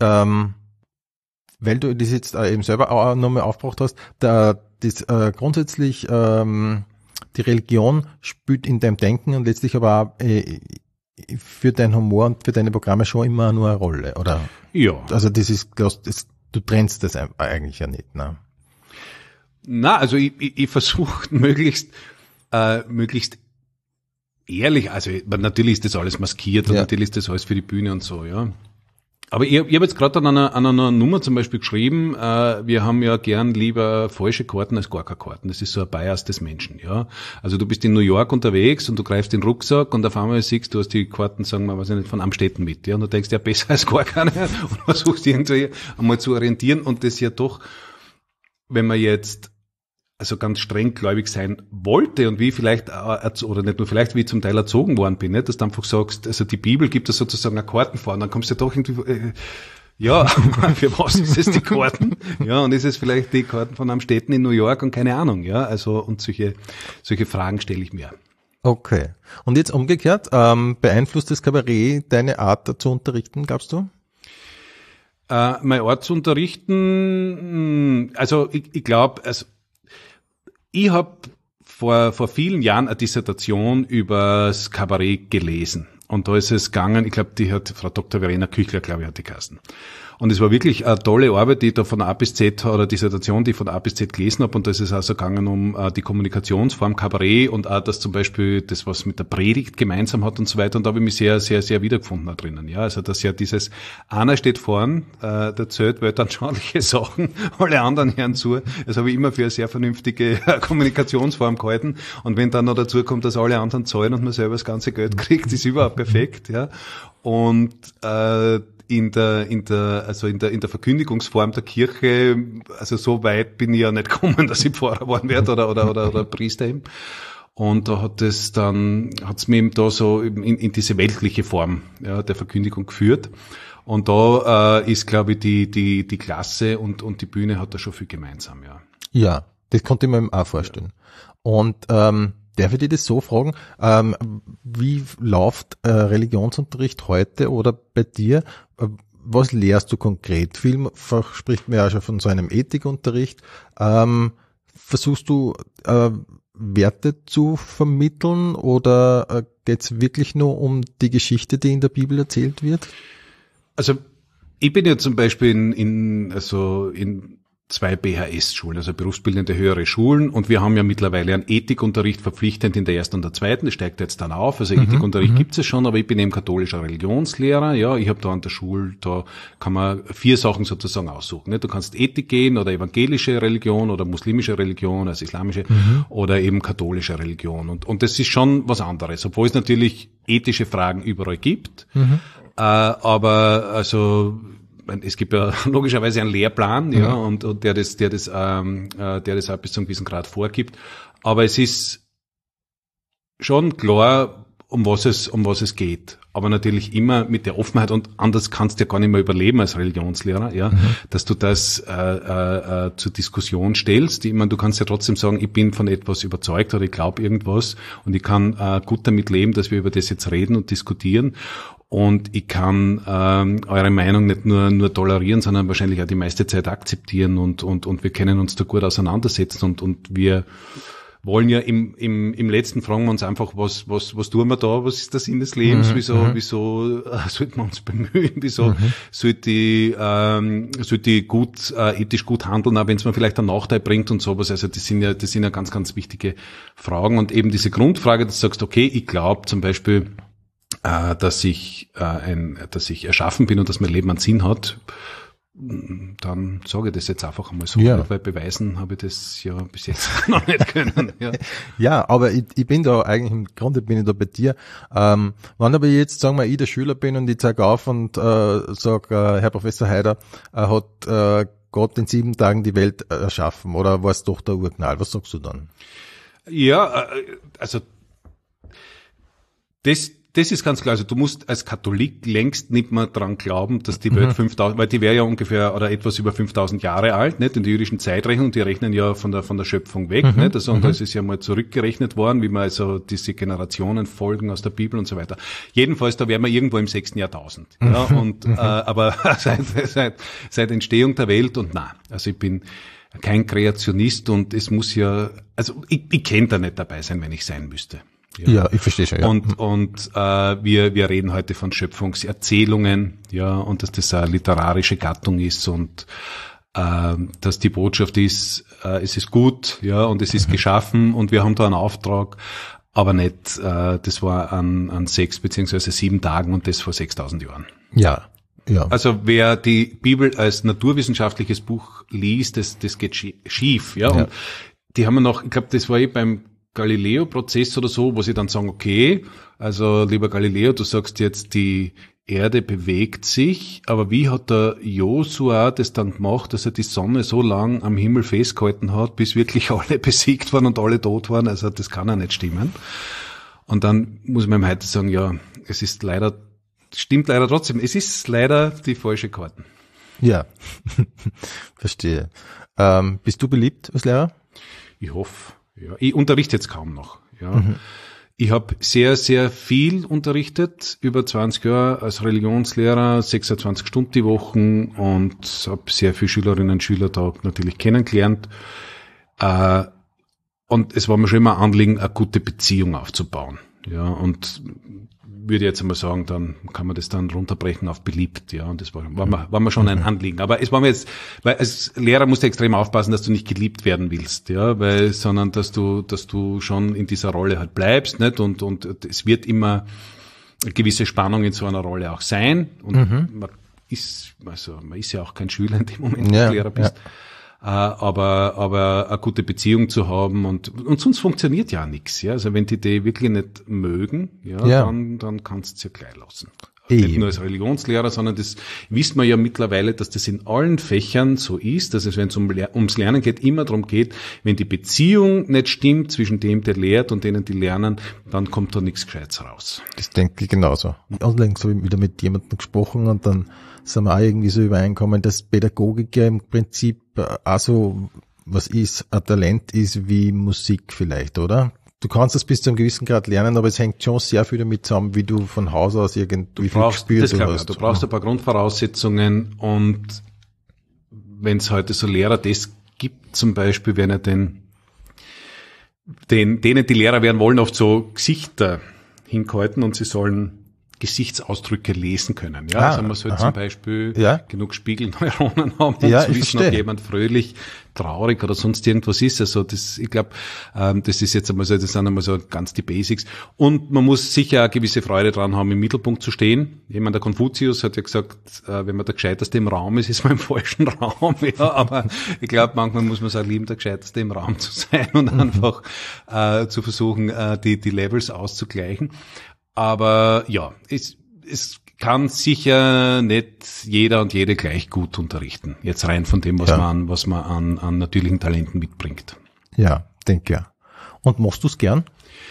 weil du das jetzt eben selber auch nochmal aufgebracht hast, grundsätzlich die Religion spielt in deinem Denken und letztlich aber auch für deinen Humor und für deine Programme schon immer nur eine Rolle, oder? Ja. Also das ist, du trennst das eigentlich ja nicht, ne? Na, also ich versuche möglichst ehrlich, also natürlich ist das alles maskiert und natürlich ist das alles für die Bühne und so, ja. Aber ich hab jetzt gerade an einer Nummer zum Beispiel geschrieben, wir haben ja gern lieber falsche Karten als gar keine Karten. Das ist so ein Bias des Menschen, ja. Also du bist in New York unterwegs und du greifst den Rucksack und auf einmal siehst du hast die Karten, sagen wir, weiß ich nicht, von Amstetten mit, ja. Und du denkst, ja, besser als gar keine und versuchst irgendwie einmal zu orientieren und das ja doch, wenn man jetzt also ganz streng gläubig sein wollte und wie vielleicht, oder nicht nur vielleicht, wie ich zum Teil erzogen worden bin, nicht? Dass du einfach sagst, also die Bibel gibt es sozusagen eine Karten vor und dann kommst du doch irgendwie, für was ist es die Karten? Ja, und ist es vielleicht die Karten von Amstetten in New York und keine Ahnung, ja, also und solche Fragen stelle ich mir. Okay. Und jetzt umgekehrt, beeinflusst das Kabarett deine Art zu unterrichten, glaubst du? Meine Art zu unterrichten, also ich glaube, ich habe vor vielen Jahren eine Dissertation übers Kabarett gelesen. Und da ist es gegangen, ich glaube, die hat Frau Dr. Verena Küchler, glaube ich, hat die geheißen. Und es war wirklich eine tolle Arbeit, die ich da von A bis Z, oder Dissertation, die ich von A bis Z gelesen habe. Und da ist es also gegangen um die Kommunikationsform Kabarett und auch das zum Beispiel, das was mit der Predigt gemeinsam hat und so weiter. Und da habe ich mich sehr, sehr, sehr wiedergefunden da drinnen. Ja, also dass ja dieses, einer steht vorn, der erzählt weltanschauliche Sachen, alle anderen hören zu. Das habe ich immer für eine sehr vernünftige Kommunikationsform gehalten. Und wenn dann noch dazu kommt, dass alle anderen zahlen und man selber das ganze Geld kriegt, ist überhaupt perfekt, ja. Und in der Verkündigungsform der Kirche, also so weit bin ich ja nicht gekommen, dass ich Pfarrer geworden werde oder Priester eben. Und da hat's mir eben da so in diese weltliche Form, ja, der Verkündigung geführt. Und da ist, glaube ich, die Klasse und die Bühne hat da schon viel gemeinsam, ja. Ja, das konnte ich mir auch vorstellen. Und darf ich dir das so fragen, wie läuft Religionsunterricht heute oder bei dir? Was lehrst du konkret? Vielfach spricht man ja schon von so einem Ethikunterricht. Versuchst du Werte zu vermitteln oder geht's wirklich nur um die Geschichte, die in der Bibel erzählt wird? Also ich bin ja zum Beispiel in 2 BHS-Schulen, also berufsbildende höhere Schulen, und wir haben ja mittlerweile einen Ethikunterricht verpflichtend in der 1. und der 2. Das steigt jetzt dann auf, also Ethikunterricht gibt es schon, aber ich bin eben katholischer Religionslehrer, ja, ich habe da an der Schule, da kann man 4 Sachen sozusagen aussuchen, ne? Du kannst Ethik gehen oder evangelische Religion oder muslimische Religion, also islamische, oder eben katholische Religion, und das ist schon was anderes, obwohl es natürlich ethische Fragen überall gibt, aber also es gibt ja logischerweise einen Lehrplan, ja, und der das auch bis zu einem gewissen Grad vorgibt. Aber es ist schon klar, um was es geht. Aber natürlich immer mit der Offenheit, und anders kannst du ja gar nicht mehr überleben als Religionslehrer, ja, dass du das zur Diskussion stellst. Ich meine, du kannst ja trotzdem sagen, ich bin von etwas überzeugt oder ich glaube irgendwas, und ich kann gut damit leben, dass wir über das jetzt reden und diskutieren. Und ich kann eure Meinung nicht nur tolerieren, sondern wahrscheinlich auch die meiste Zeit akzeptieren, und wir können uns da gut auseinandersetzen, und wir wollen ja im Letzten fragen wir uns einfach, was tun wir da, was ist der Sinn des Lebens, wieso sollten wir uns bemühen, wieso sollte ich gut, ethisch gut handeln, auch wenn es mir vielleicht einen Nachteil bringt und sowas. Also das sind ja ganz, ganz wichtige Fragen, und eben diese Grundfrage, dass du sagst, okay, ich glaube zum Beispiel, dass ich erschaffen bin und dass mein Leben einen Sinn hat, dann sage ich das jetzt einfach einmal so, weil beweisen habe ich das ja bis jetzt noch nicht können. Ja, aber ich bin da eigentlich, im Grunde bin ich da bei dir. Wenn aber jetzt, sagen wir, ich der Schüler bin und ich zeige auf und sage, Herr Professor Haider hat Gott in 7 Tagen die Welt erschaffen, oder war es doch der Urknall? Was sagst du dann? Ja, also das ist ganz klar. Also du musst als Katholik längst nicht mehr dran glauben, dass die Welt 5000, weil die wäre ja ungefähr oder etwas über 5000 Jahre alt, nicht? In der jüdischen Zeitrechnung, die rechnen ja von der Schöpfung weg, nicht? Also, und das ist ja mal zurückgerechnet worden, wie man also diese Generationen folgen aus der Bibel und so weiter. Jedenfalls, da wären wir irgendwo im 6. Jahrtausend. Ja, und, aber seit Entstehung der Welt, und also ich bin kein Kreationist, und es muss ja, also ich kann da nicht dabei sein, wenn ich sein müsste. Ja, ich verstehe schon, ja. Und wir reden heute von Schöpfungserzählungen, ja, und dass das eine literarische Gattung ist, und dass die Botschaft ist, es ist gut, ja, und es ist geschaffen, und wir haben da einen Auftrag, aber nicht, das war an 6 beziehungsweise 7 Tagen, und das vor 6000 Jahren. Ja. Also wer die Bibel als naturwissenschaftliches Buch liest, das geht schief, ja. Und die haben wir noch, ich glaube, das war beim Galileo-Prozess oder so, wo sie dann sagen, okay, also lieber Galileo, du sagst jetzt, die Erde bewegt sich, aber wie hat der Josua das dann gemacht, dass er die Sonne so lang am Himmel festgehalten hat, bis wirklich alle besiegt waren und alle tot waren? Also das kann ja nicht stimmen. Und dann muss man ihm heute sagen, ja, es ist leider, stimmt leider trotzdem, es ist leider die falsche Karten. Ja, verstehe. Bist du beliebt als Lehrer? Ich hoffe. Ja, ich unterrichte jetzt kaum noch. Ja. Ich habe sehr, sehr viel unterrichtet, über 20 Jahre als Religionslehrer, 26 Stunden die Woche, und habe sehr viele Schülerinnen und Schüler da natürlich kennengelernt. Und es war mir schon immer ein Anliegen, eine gute Beziehung aufzubauen. Ja, und würde jetzt einmal sagen, dann kann man das dann runterbrechen auf beliebt, ja, und das war mir schon ein Anliegen. Aber es war mir jetzt, weil als Lehrer musst du extrem aufpassen, dass du nicht geliebt werden willst, ja, sondern dass du schon in dieser Rolle halt bleibst, nicht, und es wird immer eine gewisse Spannung in so einer Rolle auch sein, und man ist ja auch kein Schüler in dem Moment, wenn du Lehrer bist. Aber eine gute Beziehung zu haben, und sonst funktioniert ja nichts, ja. Also wenn die wirklich nicht mögen, dann kannst du es ja gleich lassen. Nicht nur als Religionslehrer, sondern das wissen wir ja mittlerweile, dass das in allen Fächern so ist, dass es, wenn es ums Lernen geht, immer darum geht, wenn die Beziehung nicht stimmt zwischen dem, der lehrt, und denen, die lernen, dann kommt da nichts Gescheites raus. Das denke ich genauso. Unlängst habe ich wieder mit jemandem gesprochen, und dann sind wir auch irgendwie so übereinkommen, dass Pädagogik ja im Prinzip auch so was ist, ein Talent ist wie Musik vielleicht, oder? Du kannst das bis zu einem gewissen Grad lernen, aber es hängt schon sehr viel damit zusammen, wie du von Haus aus irgendwie viel gespürt hast. Du brauchst ein paar Grundvoraussetzungen, und wenn es heute so Lehrer das gibt, zum Beispiel, wenn er denen, die Lehrer werden wollen, oft so Gesichter hinhalten, und sie sollen Gesichtsausdrücke lesen können. Ja, also man soll zum Beispiel genug Spiegelneuronen haben, um zu wissen, ob jemand fröhlich, traurig oder sonst irgendwas ist. Also ich glaube, das ist jetzt einmal so, das sind einmal so ganz die Basics. Und man muss sicher eine gewisse Freude dran haben, im Mittelpunkt zu stehen. Jemand, der Konfuzius hat ja gesagt, wenn man der Gescheiterste im Raum ist man im falschen Raum. Ja, aber ich glaube, manchmal muss man es auch lieben, der Gescheiterste im Raum zu sein und einfach zu versuchen, die Levels auszugleichen. Aber ja, es kann sicher nicht jeder und jede gleich gut unterrichten. Jetzt rein von dem, was man an natürlichen Talenten mitbringt. Ja, denke ja. Und machst du es gern?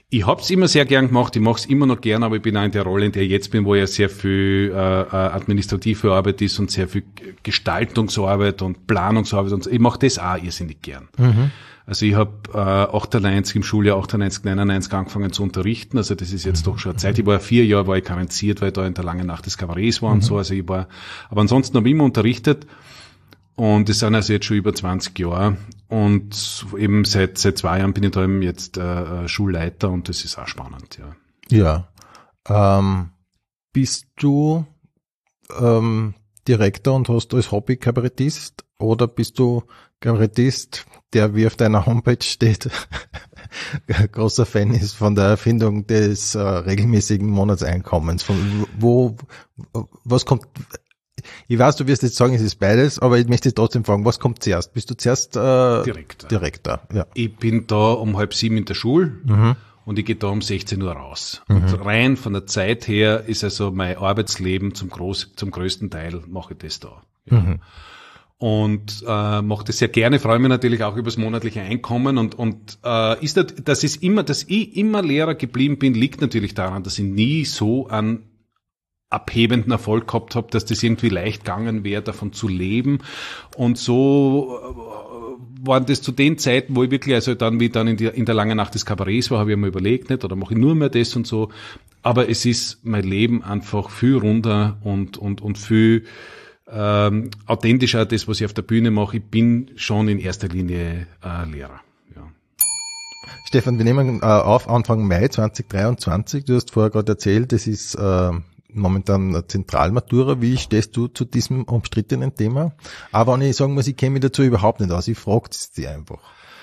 Ich hab's immer sehr gern gemacht, ich mache es immer noch gern, aber ich bin auch in der Rolle, in der ich jetzt bin, wo ja sehr viel administrative Arbeit ist und sehr viel Gestaltungsarbeit und Planungsarbeit und so. Ich mache das auch irrsinnig gern. Also ich habe 98 im Schuljahr 98, 99 angefangen zu unterrichten, also das ist jetzt doch schon eine Zeit. Ich war 4 Jahre war ich karenziert, weil ich da in der langen Nacht des Kabarets war und so, also aber ansonsten habe ich immer unterrichtet. Und das sind also jetzt schon über 20 Jahre. Und eben seit 2 Jahren bin ich da eben jetzt Schulleiter und das ist auch spannend, ja. Ja. Bist du Direktor und hast als Hobby Kabarettist oder bist du Kabarettist, der wie auf deiner Homepage steht, großer Fan ist von der Erfindung des regelmäßigen Monatseinkommens? Was kommt... Ich weiß, du wirst jetzt sagen, es ist beides, aber ich möchte trotzdem fragen, was kommt zuerst? Bist du zuerst Direktor? Ja. Ich bin da um 6:30 in der Schule und ich gehe da um 16 Uhr raus. Und rein von der Zeit her ist also mein Arbeitsleben zum größten Teil mache ich das da. Ja. Und mache das sehr gerne, freue mich natürlich auch über das monatliche Einkommen und dass ich immer Lehrer geblieben bin, liegt natürlich daran, dass ich nie so an abhebenden Erfolg gehabt habe, dass das irgendwie leicht gegangen wäre, davon zu leben. Und so waren das zu den Zeiten, wo ich wirklich, also dann, wie ich dann in der langen Nacht des Kabarets war, habe ich mir überlegt, nicht, oder mache ich nur mehr das und so. Aber es ist mein Leben einfach viel runder und viel authentischer, das, was ich auf der Bühne mache. Ich bin schon in erster Linie Lehrer. Ja. Stefan, wir nehmen auf Anfang Mai 2023. Du hast vorher gerade erzählt, das ist momentan eine Zentralmatura. Wie stehst du zu diesem umstrittenen Thema? Aber wenn ich sagen muss, ich kenne mich dazu überhaupt nicht aus, ich frage es dir einfach.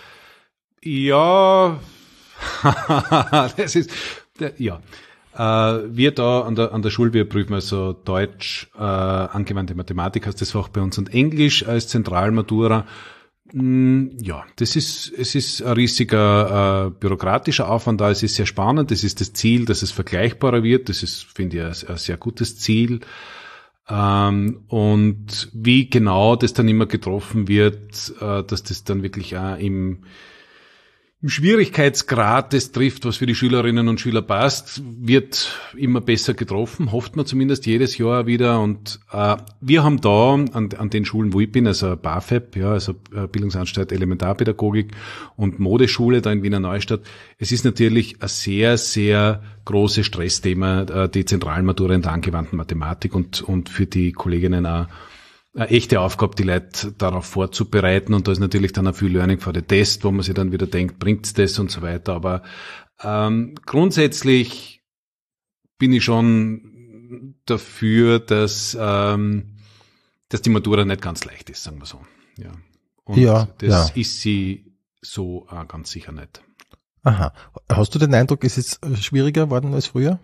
Ja, das ist, ja. Wir da an der Schule, wir prüfen also Deutsch, angewandte Mathematik heißt das Fach bei uns und Englisch als Zentralmatura. Ja, es ist ein riesiger bürokratischer Aufwand da. Es ist sehr spannend. Es ist das Ziel, dass es vergleichbarer wird. Das ist, finde ich, ein sehr gutes Ziel. Und wie genau das dann immer getroffen wird, dass das dann wirklich auch im Schwierigkeitsgrad das trifft, was für die Schülerinnen und Schüler passt, wird immer besser getroffen, hofft man zumindest jedes Jahr wieder. Und wir haben da an den Schulen, wo ich bin, also BAföG, ja, also Bildungsanstalt Elementarpädagogik und Modeschule da in Wiener Neustadt, es ist natürlich ein sehr, sehr großes Stressthema, die Zentralmatura in der angewandten Mathematik und für die Kolleginnen auch eine echte Aufgabe, die Leute darauf vorzubereiten, und da ist natürlich dann auch viel Learning vor der Test, wo man sich dann wieder denkt, bringt's das und so weiter, aber grundsätzlich bin ich schon dafür, dass die Matura nicht ganz leicht ist, sagen wir so. Ja. Und das ist sie so ganz sicher nicht. Aha. Hast du den Eindruck, ist es schwieriger geworden als früher?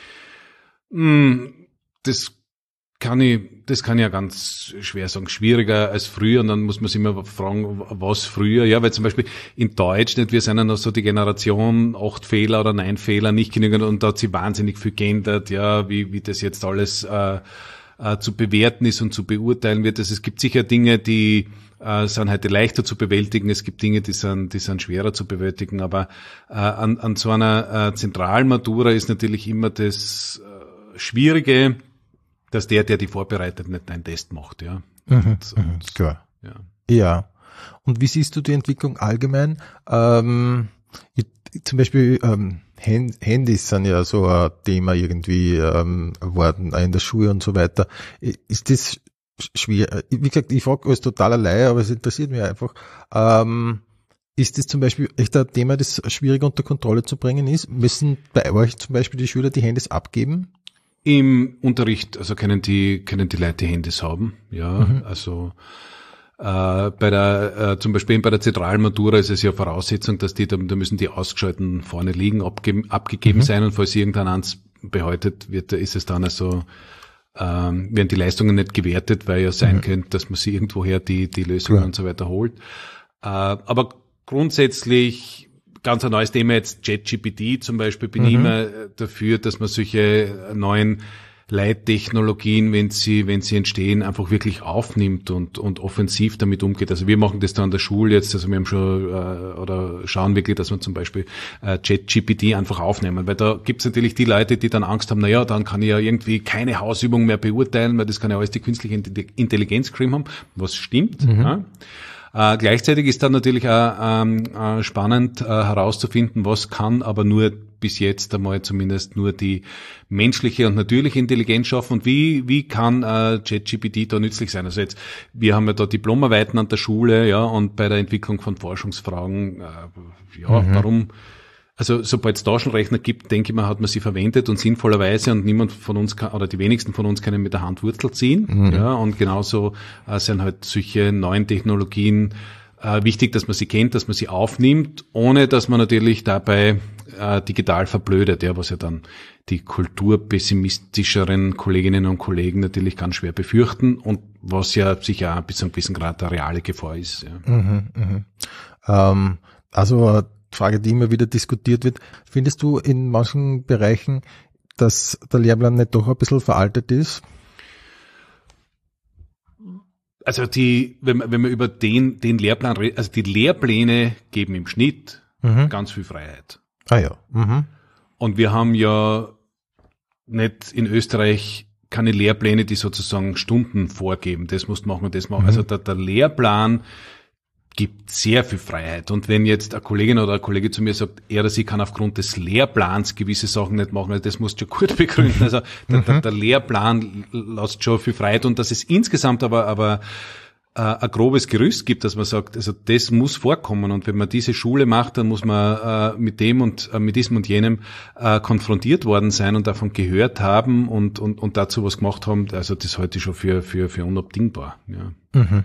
Das kann ich ja ganz schwer sagen, schwieriger als früher, und dann muss man sich immer fragen, was früher, ja, weil zum Beispiel in Deutsch, nicht, wir sind ja noch so die Generation 8 Fehler oder 9 Fehler, nicht genügend, und da hat sich wahnsinnig viel geändert, ja, wie das jetzt alles zu bewerten ist und zu beurteilen wird. Also es gibt sicher Dinge, die sind heute leichter zu bewältigen, es gibt Dinge, die sind schwerer zu bewältigen, aber an so einer Zentralmatura ist natürlich immer das Schwierige, dass der die vorbereitet, nicht einen Test macht, ja. Klar. Ja. Und wie siehst du die Entwicklung allgemein? Zum Beispiel Handys sind ja so ein Thema irgendwie geworden in der Schule und so weiter. Ist das schwer? Wie gesagt, ich frage alles totaler Laie, aber es interessiert mich einfach. Ist das zum Beispiel echt ein Thema, das schwierig unter Kontrolle zu bringen ist? Müssen bei euch zum Beispiel die Schüler die Handys abgeben? Im Unterricht, also können die Leute die Handys haben, ja, also zum Beispiel bei der Zentralmatura ist es ja Voraussetzung, dass da müssen die ausgeschalten vorne liegen, abgegeben sein, und falls irgendwann eins behäutet wird, ist es dann also, werden die Leistungen nicht gewertet, weil ja sein könnte, dass man sie irgendwoher die Lösungen und so weiter holt. Aber grundsätzlich, ganz ein neues Thema jetzt, ChatGPT zum Beispiel, bin ich immer dafür, dass man solche neuen Leittechnologien, wenn sie entstehen, einfach wirklich aufnimmt und offensiv damit umgeht. Also wir machen das da an der Schule jetzt, also wir haben schon oder schauen wirklich, dass wir zum Beispiel ChatGPT einfach aufnehmen, weil da gibt's natürlich die Leute, die dann Angst haben, naja, dann kann ich ja irgendwie keine Hausübung mehr beurteilen, weil das kann ja alles die künstliche Intelligenz geschrieben haben, was stimmt. Ja. Gleichzeitig ist dann natürlich auch spannend herauszufinden, was kann aber nur bis jetzt einmal zumindest nur die menschliche und natürliche Intelligenz schaffen und wie kann ChatGPT da nützlich sein. Also jetzt, wir haben ja da Diplomarbeiten an der Schule, ja, und bei der Entwicklung von Forschungsfragen, warum, also sobald es Taschenrechner gibt, denke ich mal, hat man sie verwendet und sinnvollerweise und niemand von uns kann, oder die wenigsten von uns können mit der Hand Wurzel ziehen, ja, und genauso sind halt solche neuen Technologien wichtig, dass man sie kennt, dass man sie aufnimmt, ohne dass man natürlich dabei digital verblödet, ja, was ja dann die kulturpessimistischeren Kolleginnen und Kollegen natürlich ganz schwer befürchten und was ja sicher auch bis zu einem gewissen Grad eine reale Gefahr ist. Ja. Also eine Frage, die immer wieder diskutiert wird. Findest du in manchen Bereichen, dass der Lehrplan nicht doch ein bisschen veraltet ist? Also wenn man über den Lehrplan redet, also die Lehrpläne geben im Schnitt ganz viel Freiheit. Ah ja. Und wir haben ja nicht in Österreich keine Lehrpläne, die sozusagen Stunden vorgeben. Das musst du machen und das machen. Also der Lehrplan gibt sehr viel Freiheit. Und wenn jetzt eine Kollegin oder ein Kollege zu mir sagt, er oder sie kann aufgrund des Lehrplans gewisse Sachen nicht machen, also das musst du ja gut begründen. Also der Lehrplan lässt schon viel Freiheit und dass es insgesamt aber ein grobes Gerüst gibt, dass man sagt, also das muss vorkommen und wenn man diese Schule macht, dann muss man mit dem und mit diesem und jenem konfrontiert worden sein und davon gehört haben und dazu was gemacht haben. Also das halte ich schon für unabdingbar. Ja.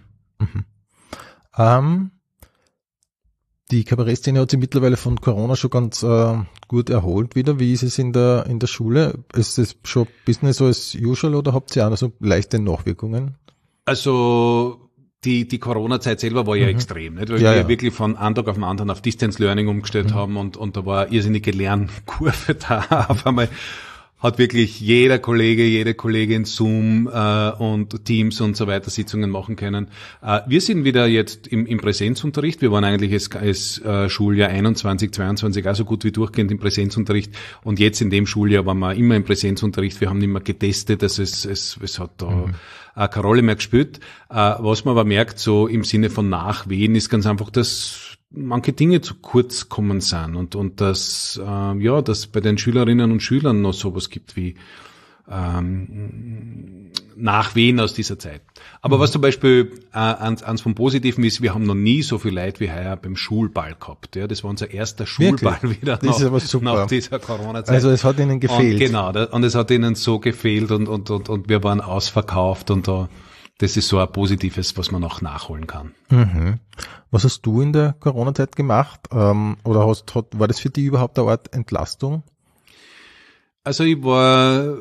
Die Kabarettszene hat sich mittlerweile von Corona schon ganz gut erholt wieder. Wie ist es in der Schule? Ist es schon Business as usual oder habt ihr auch noch so leichte Nachwirkungen? Also die Corona-Zeit selber war ja extrem, nicht? Weil wir wirklich von einem Tag auf den anderen auf Distance Learning umgestellt haben und da war eine irrsinnige Lernkurve da. Auf einmal hat wirklich jeder Kollege, jede Kollegin Zoom und Teams und so weiter Sitzungen machen können. Wir sind wieder jetzt im Präsenzunterricht. Wir waren eigentlich als Schuljahr 21, 22 auch so gut wie durchgehend im Präsenzunterricht. Und jetzt in dem Schuljahr waren wir immer im Präsenzunterricht. Wir haben immer getestet, dass es hat da keine Rolle mehr gespielt. Was man aber merkt, so im Sinne von Nachwehen, ist ganz einfach, dass manche Dinge zu kurz kommen sind und dass dass bei den Schülerinnen und Schülern noch sowas gibt wie Nachwehen aus dieser Zeit. Aber was zum Beispiel eins vom Positiven ist, wir haben noch nie so viel Leute wie heuer beim Schulball gehabt. Ja, das war unser erster Schulball wieder nach dieser Corona-Zeit. Also es hat ihnen gefehlt. Und genau, und es hat ihnen so gefehlt und wir waren ausverkauft und das ist so ein Positives, was man noch nachholen kann. Was hast du in der Corona-Zeit gemacht? Oder war das für dich überhaupt eine Art Entlastung? Also ich war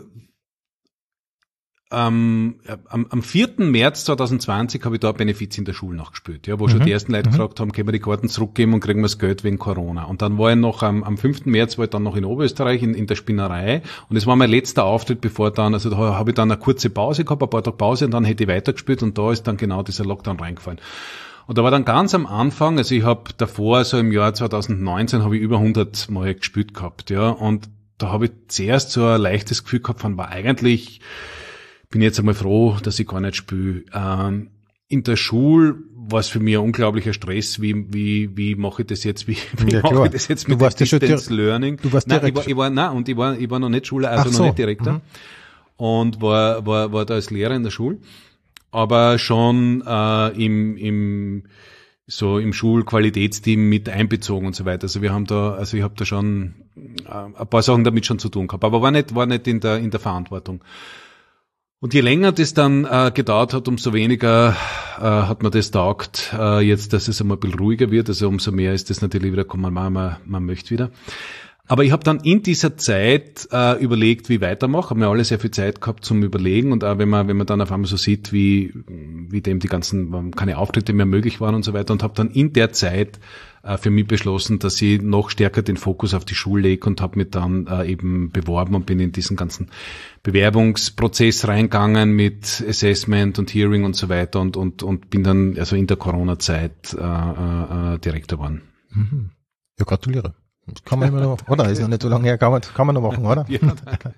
am 4. März 2020 habe ich da ein Benefiz in der Schule nachgespielt, ja, wo schon die ersten Leute gefragt haben, können wir die Karten zurückgeben und kriegen wir das Geld wegen Corona. Und dann war ich noch am 5. März war ich dann noch in Oberösterreich in der Spinnerei und das war mein letzter Auftritt, bevor dann, also da habe ich dann eine kurze Pause gehabt, ein paar Tage Pause und dann hätte ich weitergespielt und da ist dann genau dieser Lockdown reingefallen. Und da war dann ganz am Anfang, also ich habe davor, so im Jahr 2019, habe ich über 100 Mal gespielt gehabt, ja, und da habe ich zuerst so ein leichtes Gefühl gehabt von, war eigentlich, bin jetzt einmal froh, dass ich gar nicht spiele. In der Schule war es für mich ein unglaublicher Stress, wie mache ich das jetzt, wie mache ich das jetzt mit dem Distance Learning? Du warst direkt. Ich war noch nicht Schule, also noch nicht Direktor. Und war da als Lehrer in der Schule. Aber schon im Schulqualitätsteam mit einbezogen und so weiter. Also ich habe da schon ein paar Sachen damit schon zu tun gehabt, aber war nicht in der Verantwortung. Und je länger das dann gedauert hat, umso weniger hat mir das taugt, jetzt, dass es einmal ein bisschen ruhiger wird. Also umso mehr ist das natürlich wieder, man möchte wieder. Aber ich habe dann in dieser Zeit überlegt, wie weitermache. Haben wir alle sehr viel Zeit gehabt zum Überlegen und auch wenn man dann auf einmal so sieht, wie dem die ganzen keine Auftritte mehr möglich waren und so weiter und habe dann in der Zeit für mich beschlossen, dass ich noch stärker den Fokus auf die Schule lege und habe mich dann eben beworben und bin in diesen ganzen Bewerbungsprozess reingegangen mit Assessment und Hearing und so weiter und bin dann also in der Corona-Zeit Direktor geworden. Mhm. Ja, gratuliere. Das kann man immer noch, oder? Ist noch nicht so lange her, kann man noch machen, oder? Ja, danke.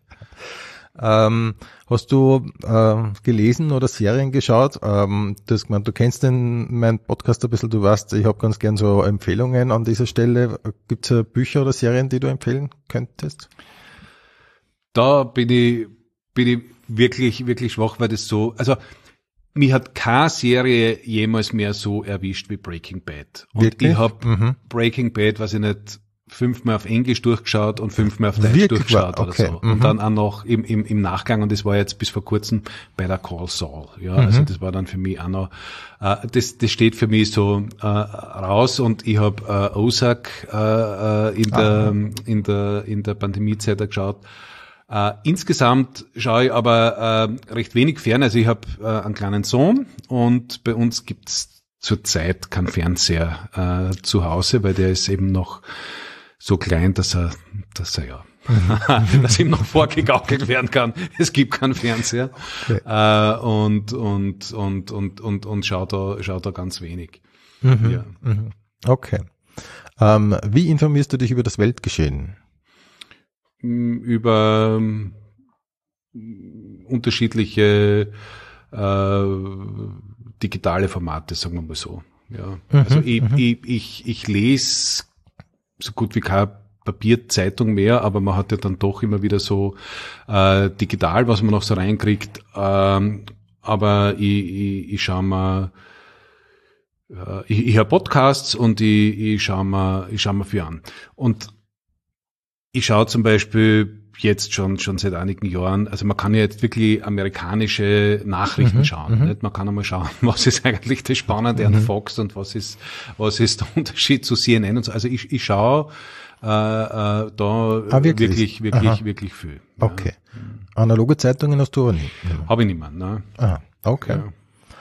Hast du gelesen oder Serien geschaut? Du kennst meinen Podcast ein bisschen, du weißt, ich habe ganz gern so Empfehlungen an dieser Stelle. Gibt es Bücher oder Serien, die du empfehlen könntest? Da bin ich wirklich, wirklich schwach, weil das so, also mich hat keine Serie jemals mehr so erwischt wie Breaking Bad. Und wirklich? Ich habe Breaking Bad, weiß ich nicht, 5-mal auf Englisch durchgeschaut und 5-mal auf Deutsch wirklich? durchgeschaut Okay. oder so. Und dann auch noch im Nachgang, und das war jetzt bis vor kurzem bei der Call Saul. Ja, also das war dann für mich auch noch, das steht für mich so raus, und ich habe Ozark in der Pandemiezeit geschaut. Insgesamt schaue ich aber recht wenig fern. Also ich habe einen kleinen Sohn, und bei uns gibt's zurzeit keinen Fernseher zu Hause, weil der ist eben noch so klein, dass er ja, dass ihm noch vorgegaukelt werden kann. Es gibt keinen Fernseher. Okay. Und schaut da ganz wenig. Ja. Okay. Wie informierst du dich über das Weltgeschehen? Über unterschiedliche digitale Formate, sagen wir mal so. Ja. Also ich lese so gut wie keine Papierzeitung mehr, aber man hat ja dann doch immer wieder so digital, was man noch so reinkriegt. Aber ich schaue mal, ich höre Podcasts, und ich schaue mal viel an. Und ich schaue zum Beispiel jetzt schon seit einigen Jahren, also man kann ja jetzt wirklich amerikanische Nachrichten schauen. Nicht? Man kann einmal schauen, was ist eigentlich das Spannende an Fox und was ist der Unterschied zu CNN und so. Also ich schaue da wirklich viel. Okay. Ja. Analoge Zeitungen hast du aber nicht? Habe ich nicht mehr. Ne? Aha, okay. Ja.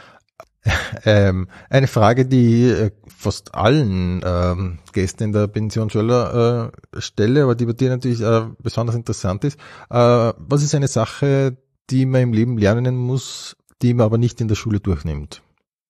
Eine Frage, die fast allen Gästen in der Pension Schöller stelle, aber die bei dir natürlich besonders interessant ist. Was ist eine Sache, die man im Leben lernen muss, die man aber nicht in der Schule durchnimmt?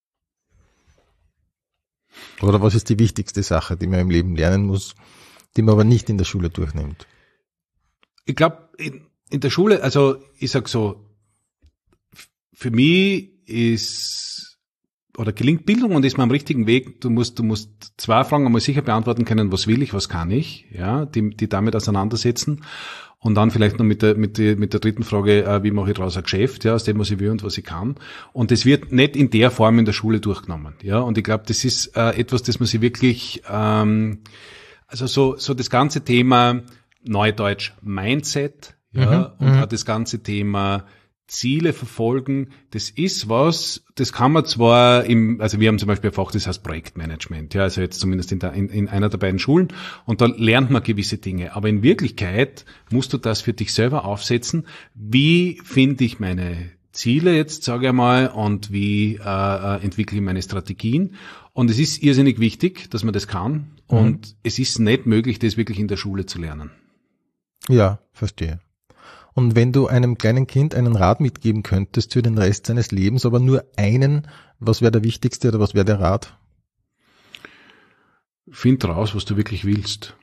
Oder was ist die wichtigste Sache, die man im Leben lernen muss, die man aber nicht in der Schule durchnimmt? Ich glaube, in der Schule, also ich sag so, für mich gelingt Bildung und ist man am richtigen Weg. Du musst zwei Fragen einmal sicher beantworten können: Was will ich, was kann ich? Ja, die damit auseinandersetzen. Und dann vielleicht noch mit der dritten Frage, wie mache ich daraus ein Geschäft, ja, aus dem, was ich will und was ich kann. Und das wird nicht in der Form in der Schule durchgenommen, ja. Und ich glaube, das ist etwas, das man sich wirklich, also so das ganze Thema Neudeutsch Mindset, ja, und auch das ganze Thema Ziele verfolgen, das ist was, das kann man zwar also wir haben zum Beispiel ein Fach, das heißt Projektmanagement, ja, also jetzt zumindest in einer der beiden Schulen, und da lernt man gewisse Dinge, aber in Wirklichkeit musst du das für dich selber aufsetzen. Wie finde ich meine Ziele jetzt, sage ich mal, und wie entwickle ich meine Strategien? Und es ist irrsinnig wichtig, dass man das kann, und es ist nicht möglich, das wirklich in der Schule zu lernen. Ja, verstehe. Und wenn du einem kleinen Kind einen Rat mitgeben könntest für den Rest seines Lebens, aber nur einen, was wäre der wichtigste oder was wäre der Rat? Find raus, was du wirklich willst.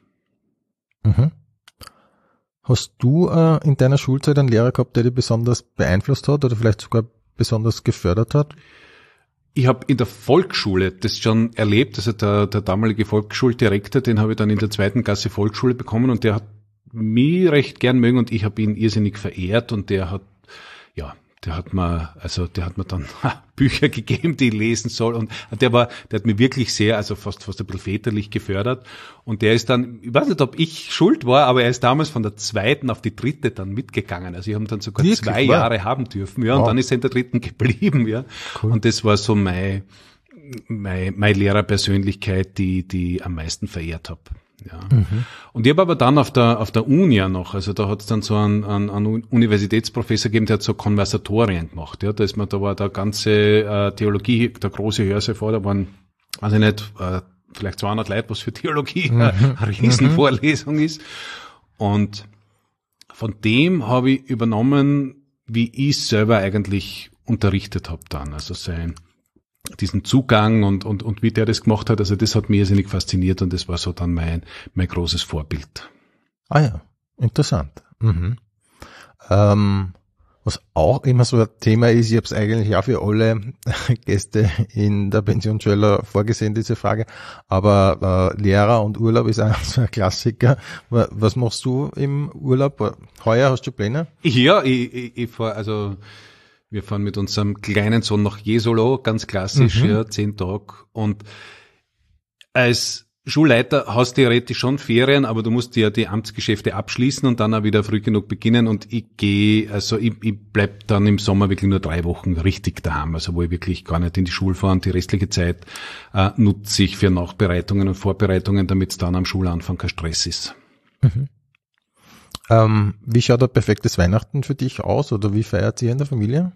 Hast du in deiner Schulzeit einen Lehrer gehabt, der dich besonders beeinflusst hat oder vielleicht sogar besonders gefördert hat? Ich habe in der Volksschule das schon erlebt, also der damalige Volksschuldirektor, den habe ich dann in der 2. Klasse Volksschule bekommen, und der hat mich recht gern mögen, und ich habe ihn irrsinnig verehrt, und der hat mir dann Bücher gegeben, die ich lesen soll, und der hat mich wirklich sehr, also fast ein bisschen väterlich gefördert, und der ist dann, ich weiß nicht, ob ich schuld war, aber er ist damals von der 2. auf die 3. dann mitgegangen, also ich habe dann sogar wirklich? 2 Jahre haben dürfen, ja, wow. Und dann ist er in der 3. geblieben, ja, cool. Und das war so meine Lehrerpersönlichkeit, die ich am meisten verehrt habe. Ja. Und ich habe aber dann auf der Uni ja noch, also da hat es dann so einen Universitätsprofessor gegeben, der hat so Konversatorien gemacht. Ja, da war der ganze Theologie, der große Hörsaal vor, da waren, weiß ich nicht, vielleicht 200 Leute, was für Theologie eine Riesenvorlesung ist. Und von dem habe ich übernommen, wie ich selber eigentlich unterrichtet habe dann. Also diesen Zugang und wie der das gemacht hat, also das hat mich irrsinnig fasziniert und das war so dann mein großes Vorbild. Ah ja, interessant. Was auch immer so ein Thema ist, ich habe es eigentlich auch für alle Gäste in der Pension Schöller vorgesehen, diese Frage, aber Lehrer und Urlaub ist auch so ein Klassiker. Was machst du im Urlaub? Heuer hast du Pläne? Ja, ich fahre, also wir fahren mit unserem kleinen Sohn nach Jesolo, ganz klassisch, 10 Tage. Und als Schulleiter hast du theoretisch schon Ferien, aber du musst ja die Amtsgeschäfte abschließen und dann auch wieder früh genug beginnen. Und ich bleib dann im Sommer wirklich nur 3 Wochen richtig daheim, also wo ich wirklich gar nicht in die Schule fahre. Und die restliche Zeit nutze ich für Nachbereitungen und Vorbereitungen, damit es dann am Schulanfang kein Stress ist. Wie schaut ein perfektes Weihnachten für dich aus oder wie feiert ihr in der Familie?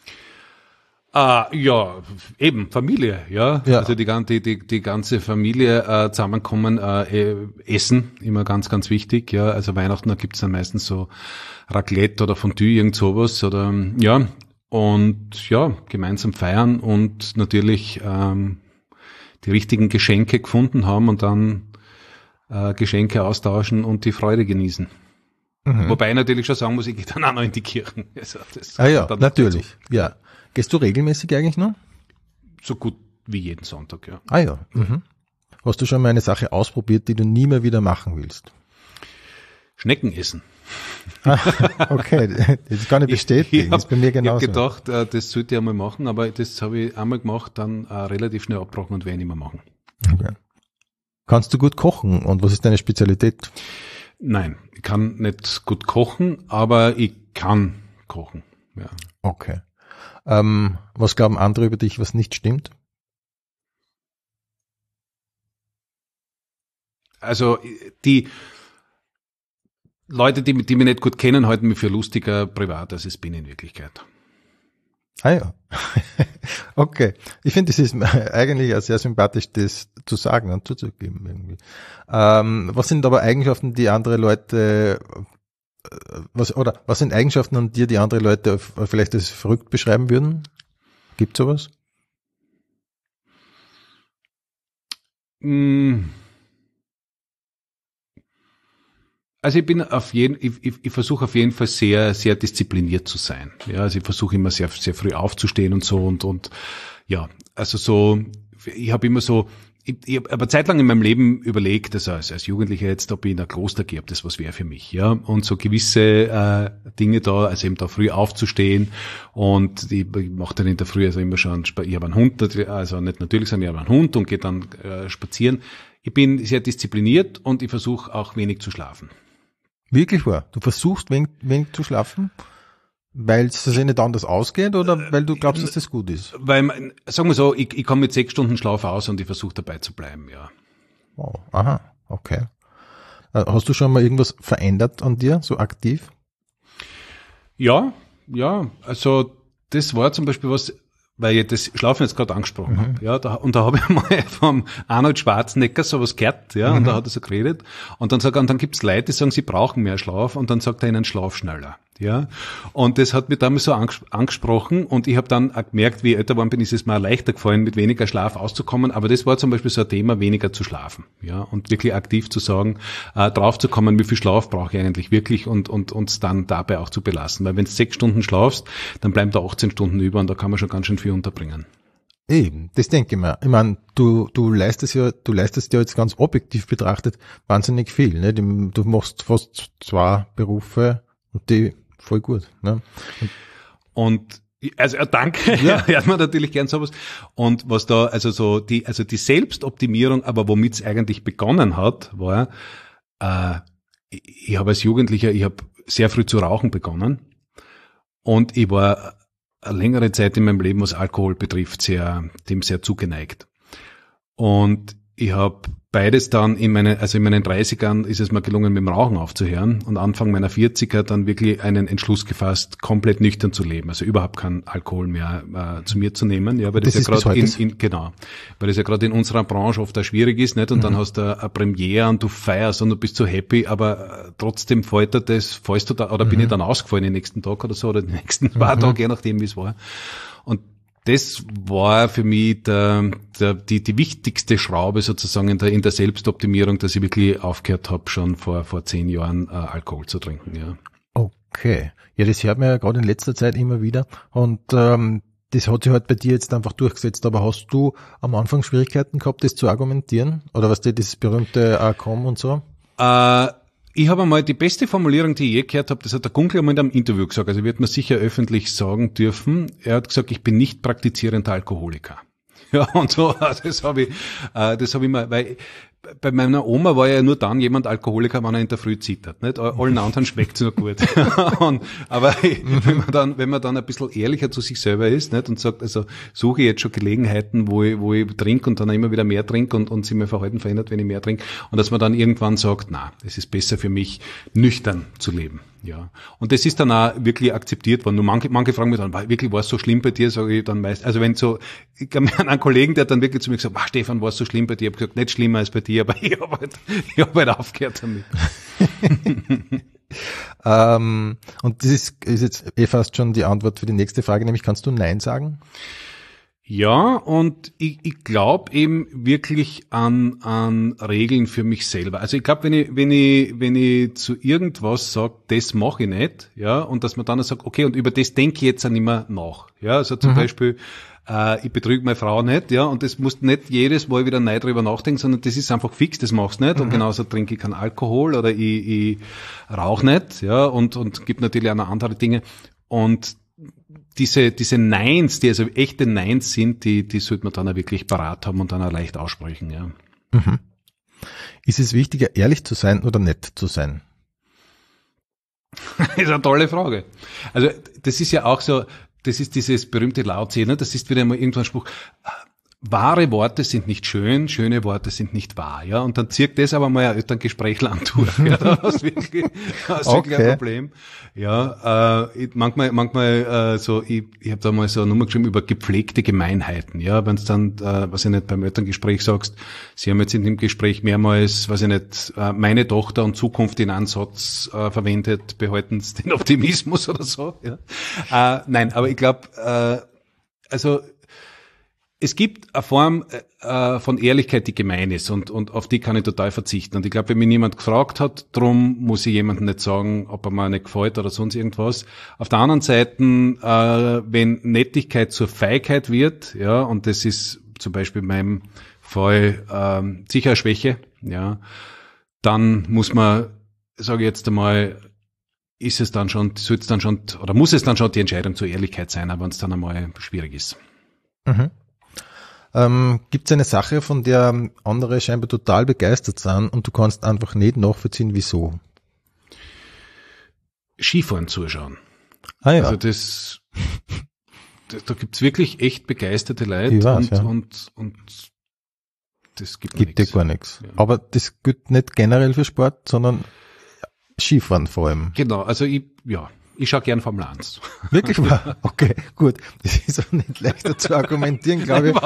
Ja, eben Familie, ja. Also die ganze Familie zusammenkommen, essen, immer ganz, ganz wichtig, ja. Also Weihnachten, da gibt's dann meistens so Raclette oder Fondue, irgend sowas oder ja. Und ja, gemeinsam feiern und natürlich die richtigen Geschenke gefunden haben und dann Geschenke austauschen und die Freude genießen. Wobei ich natürlich schon sagen muss, ich gehe dann auch noch in die Kirchen. Also ja, natürlich, ja. Gehst du regelmäßig eigentlich noch? So gut wie jeden Sonntag, ja. Ah ja. Hast du schon mal eine Sache ausprobiert, die du nie mehr wieder machen willst? Schnecken essen. Okay, das kann ich bestätigen. Das ist bei mir genauso. Ich habe gedacht, das sollte ich einmal machen, aber das habe ich einmal gemacht, dann relativ schnell abgebrochen und werde ich nicht mehr machen. Okay. Kannst du gut kochen und was ist deine Spezialität? Nein, ich kann nicht gut kochen, aber ich kann kochen. Ja. Okay. Was glauben andere über dich, was nicht stimmt? Also die Leute, die mich nicht gut kennen, halten mich für lustiger privat, als ich bin in Wirklichkeit. Ah ja. Okay. Ich finde, es ist eigentlich auch sehr sympathisch, das zu sagen und zuzugeben irgendwie. Was sind aber Eigenschaften, die andere Leute was sind Eigenschaften an dir, die andere Leute vielleicht als verrückt beschreiben würden? Gibt's sowas? Also ich versuche auf jeden Fall sehr, sehr diszipliniert zu sein. Ja, also ich versuche immer sehr, sehr früh aufzustehen und so und ja, also so, ich habe immer so, ich habe aber zeitlang in meinem Leben überlegt, also als Jugendlicher jetzt, ob ich in ein Kloster gehe, ob das was wäre für mich, ja. Und so gewisse Dinge da, also eben da früh aufzustehen und ich mache dann in der Früh also immer schon, ich habe einen Hund, also nicht natürlich, sondern ich habe einen Hund und gehe dann spazieren. Ich bin sehr diszipliniert und ich versuche auch wenig zu schlafen. Wirklich wahr? Du versuchst wenig zu schlafen? Weil es sich nicht anders ausgeht oder weil du glaubst, dass das gut ist? Weil, sagen wir so, ich komme mit 6 Stunden Schlaf aus und ich versuche dabei zu bleiben, ja. Wow, aha, okay. Hast du schon mal irgendwas verändert an dir, so aktiv? Ja, also das war zum Beispiel was, weil ich das Schlafen jetzt gerade angesprochen habe. Ja, da habe ich mal vom Arnold Schwarzenegger sowas gehört, ja, und da hat er so geredet. Und dann gibt's Leute, die sagen, sie brauchen mehr Schlaf und dann sagt er ihnen, schlaf schneller. Ja, und das hat mich damals so angesprochen und ich habe dann auch gemerkt, wie ich älter geworden bin, ist es mir leichter gefallen, mit weniger Schlaf auszukommen, aber das war zum Beispiel so ein Thema, weniger zu schlafen, ja, und wirklich aktiv zu sagen, drauf zu kommen, wie viel Schlaf brauche ich eigentlich wirklich und uns dann dabei auch zu belassen, weil wenn du 6 Stunden schlafst, dann bleiben da 18 Stunden über und da kann man schon ganz schön viel unterbringen. Eben, das denke ich mir. Ich meine, du leistest ja jetzt ganz objektiv betrachtet wahnsinnig viel, ne? Du machst fast 2 Berufe und die voll gut, ne? Und also danke, ja, hört man natürlich gern sowas. Und was da, also die Selbstoptimierung, aber womit es eigentlich begonnen hat, war, ich habe als Jugendlicher, ich habe sehr früh zu rauchen begonnen und ich war eine längere Zeit in meinem Leben, was Alkohol betrifft, dem sehr zugeneigt. Und Ich habe beides dann in meinen 30ern ist es mir gelungen, mit dem Rauchen aufzuhören und Anfang meiner 40er dann wirklich einen Entschluss gefasst, komplett nüchtern zu leben, also überhaupt keinen Alkohol mehr zu mir zu nehmen, ja, weil das ja gerade weil das ja gerade in unserer Branche oft auch schwierig ist, nicht? Und dann hast du eine Premiere und du feierst und du bist so happy, aber trotzdem fällst du da, oder bin ich dann ausgefallen den nächsten Tag oder so, oder die nächsten paar Tage, je nachdem wie es war. Und das war für mich die wichtigste Schraube sozusagen in der Selbstoptimierung, dass ich wirklich aufgehört habe, schon vor 10 Jahren Alkohol zu trinken. Ja. Okay. Ja, das hört man ja gerade in letzter Zeit immer wieder. Und das hat sich halt bei dir jetzt einfach durchgesetzt. Aber hast du am Anfang Schwierigkeiten gehabt, das zu argumentieren? Oder was dir das berühmte Komm und so? Ich habe einmal die beste Formulierung, die ich je gehört habe, das hat der Gunkel einmal in einem Interview gesagt, also wird man sicher öffentlich sagen dürfen. Er hat gesagt, ich bin nicht praktizierender Alkoholiker. Ja, und so, das habe ich mal, weil bei meiner Oma war ja nur dann jemand Alkoholiker, wenn er in der Früh zittert, nicht? Allen anderen schmeckt's nur gut. Aber wenn man dann ein bisschen ehrlicher zu sich selber ist, nicht? Und sagt, also suche ich jetzt schon Gelegenheiten, wo ich trinke und dann immer wieder mehr trinke und sich mein Verhalten verändert, wenn ich mehr trinke. Und dass man dann irgendwann sagt, na, es ist besser für mich, nüchtern zu leben. Ja. Und das ist dann auch wirklich akzeptiert worden. Nur manche fragen mich dann, wirklich, war es so schlimm bei dir? Sage ich dann meist, also wenn so, ich habe einen Kollegen, der hat dann wirklich zu mir gesagt, Stefan, war es so schlimm bei dir? Ich habe gesagt, nicht schlimmer als bei dir, aber ich habe halt aufgehört damit. Und das ist jetzt fast schon die Antwort für die nächste Frage, nämlich kannst du Nein sagen? Ja, und ich glaube eben wirklich an Regeln für mich selber. Also ich glaube, wenn ich zu irgendwas sage, das mache ich nicht, ja, und dass man dann sagt, okay, und über das denke ich jetzt auch nicht mehr nach. Ja, also zum Beispiel, ich betrüge meine Frau nicht, ja, und das musst nicht jedes Mal wieder neu drüber nachdenken, sondern das ist einfach fix, das machst du nicht. Und genauso trinke ich keinen Alkohol oder ich rauche nicht, ja, und gibt natürlich auch noch andere Dinge. Und diese Neins, die also echte Neins sind, die sollte man dann auch wirklich parat haben und dann auch leicht aussprechen, ja. Mhm. Ist es wichtiger, ehrlich zu sein oder nett zu sein? Das ist eine tolle Frage. Also, das ist ja auch so, das ist dieses berühmte Lao Tse, ne? Das ist wieder mal irgendwann ein Spruch, wahre Worte sind nicht schön, schöne Worte sind nicht wahr, ja. Und dann zieht das aber mal ein Elterngespräch lang durch, ja. Da hast wirklich ein Problem. Ja, manchmal so, ich habe da mal so eine Nummer geschrieben über gepflegte Gemeinheiten, ja. Wenn du dann, was ich nicht, beim Elterngespräch sagst, Sie haben jetzt in dem Gespräch mehrmals, was ich nicht, meine Tochter und Zukunft in einen Satz verwendet, behalten Sie den Optimismus oder so, ja. Nein, aber ich glaube, also es gibt eine Form von Ehrlichkeit, die gemein ist und auf die kann ich total verzichten. Und ich glaube, wenn mich niemand gefragt hat, drum muss ich jemandem nicht sagen, ob er mir nicht gefällt oder sonst irgendwas. Auf der anderen Seite, wenn Nettigkeit zur Feigheit wird, ja, und das ist zum Beispiel in meinem Fall sicher eine Schwäche, ja, dann muss man, sage ich jetzt einmal, muss es dann schon die Entscheidung zur Ehrlichkeit sein, aber wenn es dann einmal schwierig ist. Mhm. Gibt es eine Sache, von der andere scheinbar total begeistert sind und du kannst einfach nicht nachvollziehen, wieso? Skifahren zuschauen. Ah ja. Also da gibt's wirklich echt begeisterte Leute und das gibt dir gar nichts. Ja. Aber das gilt nicht generell für Sport, sondern Skifahren vor allem. Genau, also ich schaue gern Formel 1. Wirklich wahr? Okay, gut. Das ist auch nicht leichter zu argumentieren, glaube ich.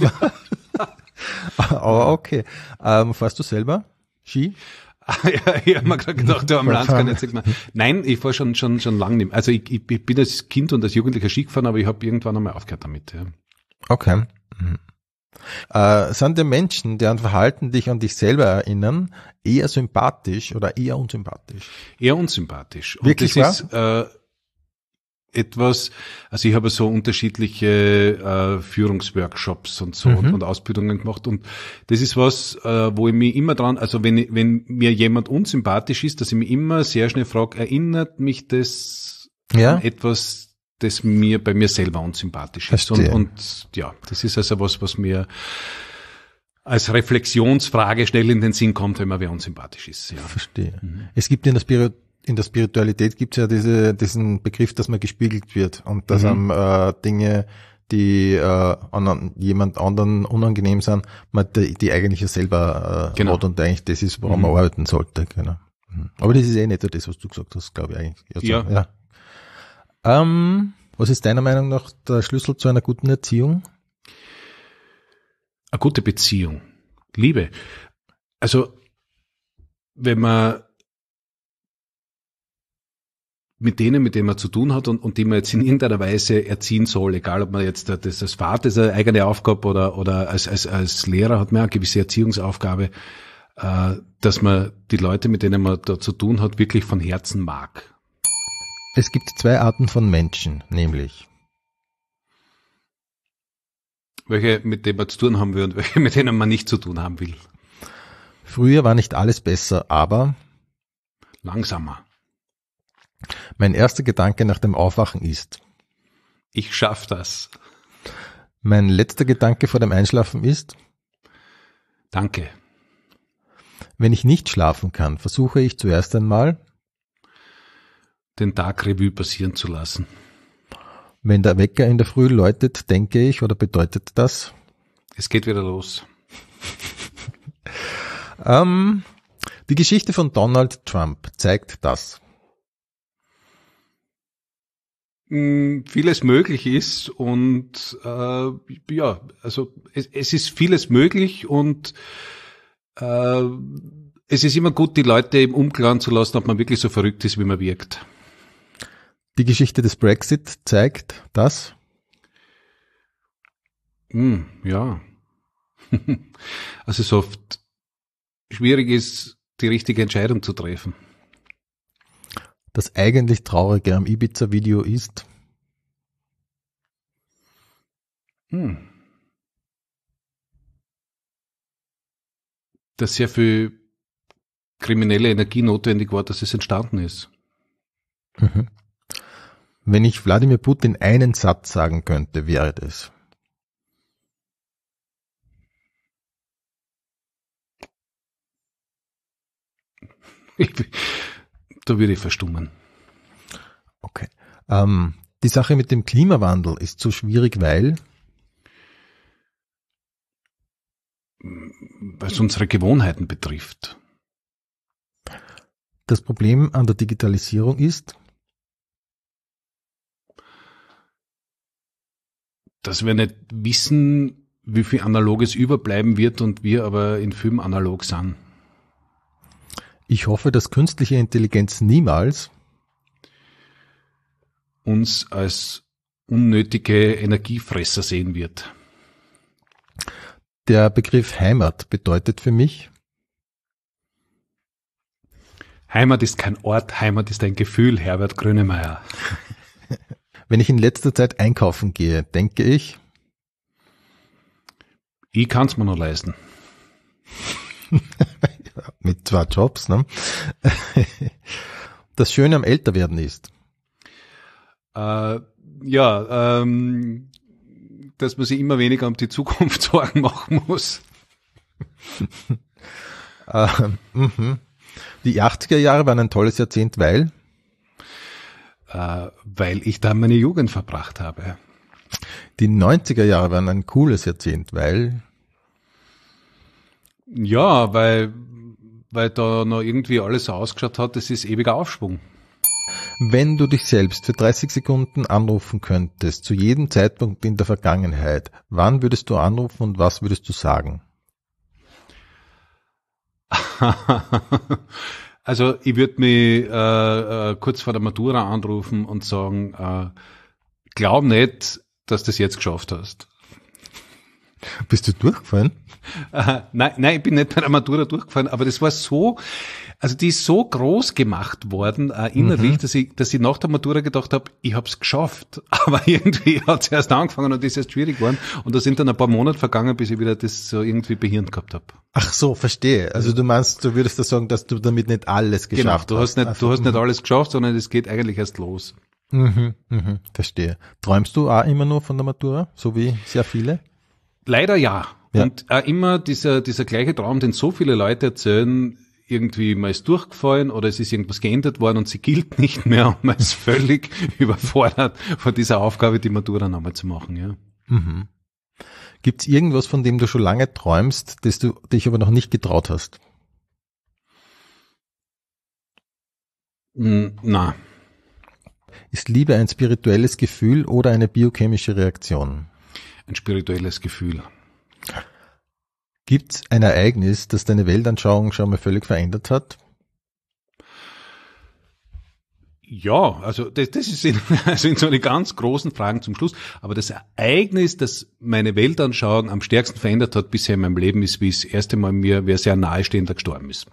Aber okay. Fährst du selber Ski? Ich habe mir gerade gedacht, der Formel 1 kann jetzt nicht mehr. Nein, ich fahre schon lange nicht mehr. Also ich bin als Kind und als Jugendlicher Ski gefahren, aber ich habe irgendwann einmal aufgehört damit. Ja. Okay. Sind die Menschen, deren Verhalten dich an dich selber erinnern, eher sympathisch oder eher unsympathisch? Eher unsympathisch. Und wirklich das ist etwas, also ich habe so unterschiedliche Führungsworkshops und so und Ausbildungen gemacht und das ist was, wo ich mich immer dran, also wenn mir jemand unsympathisch ist, dass ich mich immer sehr schnell frage, erinnert mich das an etwas, das mir bei mir selber unsympathisch ist. Und ja, das ist also was mir als Reflexionsfrage schnell in den Sinn kommt, wenn man wer unsympathisch ist. Ja. Verstehe. Es gibt in der Spiritualität gibt es ja diesen Begriff, dass man gespiegelt wird und dass einem Dinge, die jemand anderen unangenehm sind, man die eigentlich ja selber Genau. hat und eigentlich das ist, woran man arbeiten sollte. Genau. Aber das ist nicht das, was du gesagt hast, glaube ich eigentlich. Also, Ja. Was ist deiner Meinung nach der Schlüssel zu einer guten Erziehung? Eine gute Beziehung. Liebe. Also, wenn man mit denen man zu tun hat und die man jetzt in irgendeiner Weise erziehen soll, egal ob man jetzt das als Vater ist eine eigene Aufgabe oder als Lehrer hat man eine gewisse Erziehungsaufgabe, dass man die Leute, mit denen man da zu tun hat, wirklich von Herzen mag. Es gibt zwei Arten von Menschen, nämlich Welche, mit denen man zu tun haben will und welche, mit denen man nicht zu tun haben will. früher war nicht alles besser, aber Langsamer. mein erster Gedanke nach dem Aufwachen ist, Ich schaff das. mein letzter Gedanke vor dem Einschlafen ist, Danke. wenn ich nicht schlafen kann, versuche ich zuerst einmal, Den Tag Revue passieren zu lassen. wenn der Wecker in der Früh läutet, denke ich, oder bedeutet das, Es geht wieder los. die Geschichte von Donald Trump zeigt das. Vieles möglich ist und ja, also es ist vieles möglich und es ist immer gut, die Leute im Unklaren zu lassen, ob man wirklich so verrückt ist, wie man wirkt. Die Geschichte des Brexit zeigt das. Ja. Also es oft schwierig ist, die richtige Entscheidung zu treffen. Das eigentlich Traurige am Ibiza-Video ist, Dass sehr viel kriminelle Energie notwendig war, dass es entstanden ist. wenn ich Wladimir Putin einen Satz sagen könnte, wäre das. Da würde ich verstummen. Okay. Die Sache mit dem Klimawandel ist so schwierig, weil Es unsere Gewohnheiten betrifft. das Problem an der Digitalisierung ist, Dass wir nicht wissen, wie viel Analoges überbleiben wird und wir aber in Film analog sind. ich hoffe, dass künstliche Intelligenz niemals Uns als unnötige Energiefresser sehen wird. der Begriff Heimat bedeutet für mich, Heimat ist kein Ort, Heimat ist ein Gefühl, Herbert Grönemeyer. wenn ich in letzter Zeit einkaufen gehe, denke ich, Ich kann's mir noch leisten. mit 2 Jobs, ne? Das Schöne am Älterwerden ist, Dass man sich immer weniger um die Zukunft Sorgen machen muss. die 80er Jahre waren ein tolles Jahrzehnt, weil Weil ich da meine Jugend verbracht habe. die 90er Jahre waren ein cooles Jahrzehnt, weil Ja, weil da noch irgendwie alles so ausgeschaut hat, das ist ewiger Aufschwung. wenn du dich selbst für 30 Sekunden anrufen könntest, zu jedem Zeitpunkt in der Vergangenheit, wann würdest du anrufen und was würdest du sagen? Also ich würde mich kurz vor der Matura anrufen und sagen, glaub nicht, dass du das jetzt geschafft hast. Bist du durchgefallen? Nein, ich bin nicht bei der Matura durchgefallen, aber das war so, also die ist so groß gemacht worden, innerlich, dass ich nach der Matura gedacht habe, ich hab's geschafft. Aber irgendwie hat's erst angefangen und ist erst schwierig geworden. Und da sind dann ein paar Monate vergangen, bis ich wieder das so irgendwie behirnt gehabt habe. Ach so, verstehe. Also du meinst, du würdest da sagen, dass du damit nicht alles geschafft Genau, hast. du hast nicht alles geschafft, sondern es geht eigentlich erst los. Verstehe. Träumst du auch immer nur von der Matura, so wie sehr viele? Leider ja. Ja. Und immer dieser gleiche Traum, den so viele Leute erzählen, irgendwie man ist durchgefallen oder es ist irgendwas geändert worden und sie gilt nicht mehr und man ist völlig überfordert von dieser Aufgabe, die Matura nochmal zu machen. Ja. Gibt's irgendwas, von dem du schon lange träumst, das du dich aber noch nicht getraut hast? Na, Ist Liebe ein spirituelles Gefühl oder eine biochemische Reaktion? ein spirituelles Gefühl. Gibt's ein Ereignis, das deine Weltanschauung schon mal völlig verändert hat? Ja, also das sind so eine ganz großen Fragen zum Schluss. Aber das Ereignis, das meine Weltanschauung am stärksten verändert hat bisher in meinem Leben, ist, wie es das erste Mal mir wer sehr nahestehender gestorben ist.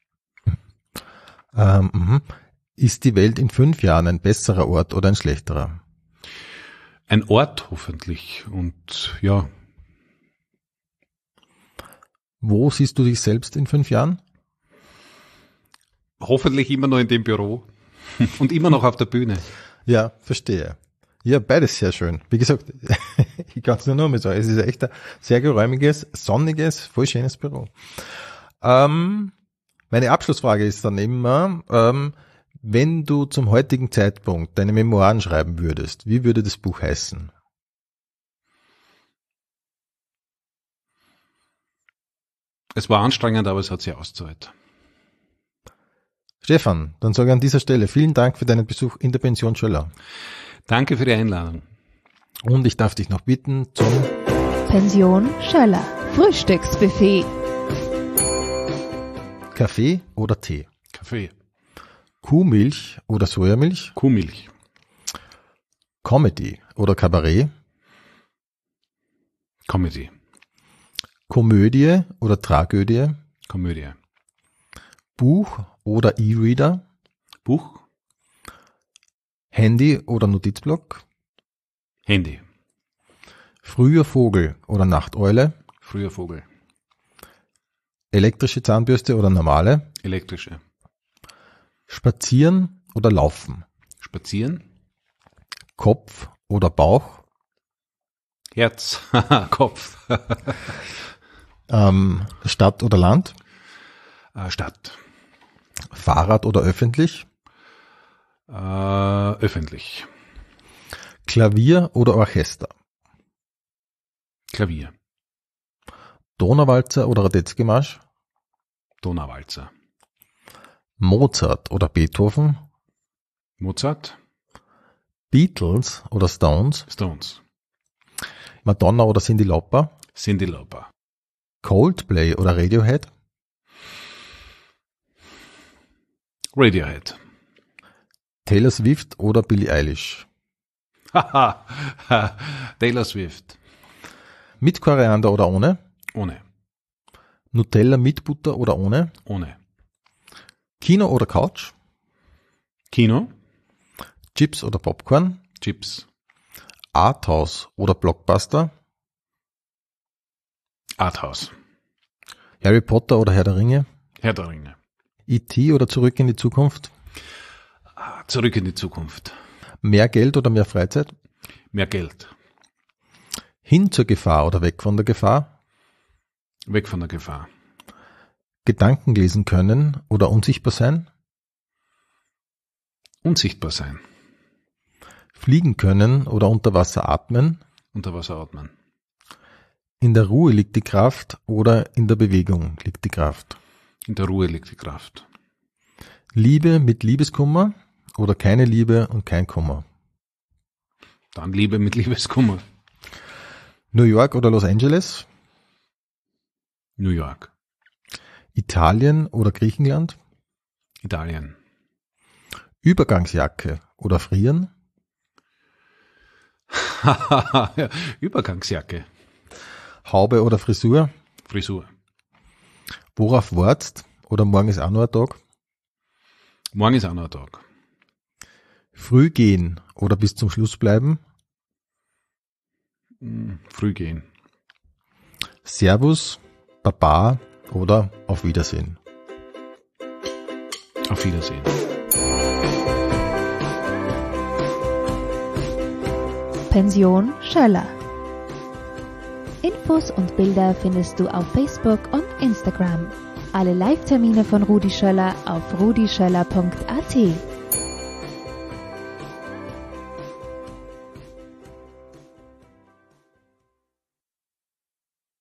Ist die Welt in 5 Jahren ein besserer Ort oder ein schlechterer? Ein Ort hoffentlich. Und ja, Wo siehst du dich selbst in 5 Jahren? hoffentlich immer noch in dem Büro und immer noch auf der Bühne. Ja, verstehe. Ja, beides sehr schön. Wie gesagt, ich kann es nur noch mal sagen, es ist echt ein sehr geräumiges, sonniges, voll schönes Büro. Meine Abschlussfrage ist dann immer, wenn du zum heutigen Zeitpunkt deine Memoiren schreiben würdest, wie würde das Buch heißen? Es war anstrengend, aber es hat sich ausgezahlt. Stefan, dann sage ich an dieser Stelle vielen Dank für deinen Besuch in der Pension Schöller. Danke für die Einladung. Und ich darf dich noch bitten zum Pension Schöller. Frühstücksbuffet. Kaffee oder Tee, Kaffee. Kuhmilch oder Sojamilch, Kuhmilch. Comedy oder Kabarett, Comedy. Komödie oder Tragödie, Komödie. Buch oder E-Reader, Buch. Handy oder Notizblock, Handy. früher Vogel oder Nachteule, Früher Vogel. elektrische Zahnbürste oder normale, Elektrische. Spazieren oder Laufen, Spazieren. Kopf oder Bauch, Herz. Kopf. Stadt oder Land, Stadt. Fahrrad oder öffentlich, Öffentlich. Klavier oder Orchester, Klavier. Donauwalzer oder Radetzky-Marsch, Donauwalzer. Mozart oder Beethoven, Mozart. Beatles oder Stones, Stones. Madonna oder Cyndi Lauper, Cyndi Lauper. Coldplay oder Radiohead, Radiohead. Taylor Swift oder Billie Eilish, Haha. Taylor Swift. mit Koriander oder ohne, Ohne. Nutella mit Butter oder ohne, Ohne. Kino oder Couch, Kino. Chips oder Popcorn, Chips. Arthouse oder Blockbuster, Arthouse. Harry Potter oder Herr der Ringe, Herr der Ringe. E.T. oder Zurück in die Zukunft, Zurück in die Zukunft. mehr Geld oder mehr Freizeit, Mehr Geld. hin zur Gefahr oder weg von der Gefahr, Weg von der Gefahr. Gedanken lesen können oder unsichtbar sein, Unsichtbar sein. fliegen können oder unter Wasser atmen, Unter Wasser atmen. in der Ruhe liegt die Kraft oder in der Bewegung liegt die Kraft, In der Ruhe liegt die Kraft. Liebe mit Liebeskummer oder keine Liebe und kein Kummer, Dann Liebe mit Liebeskummer. New York oder Los Angeles, New York. Italien oder Griechenland, Italien. Übergangsjacke oder frieren, Ja, Übergangsjacke. Haube oder Frisur, Frisur. worauf wartest oder morgen ist auch noch ein Tag, Morgen ist auch noch ein Tag. früh gehen oder bis zum Schluss bleiben, Früh gehen. Servus, Baba oder auf Wiedersehen. Auf Wiedersehen. Pension Schöller. Infos und Bilder findest du auf Facebook und Instagram. Alle Live-Termine von Rudi Schöller auf rudischöller.at.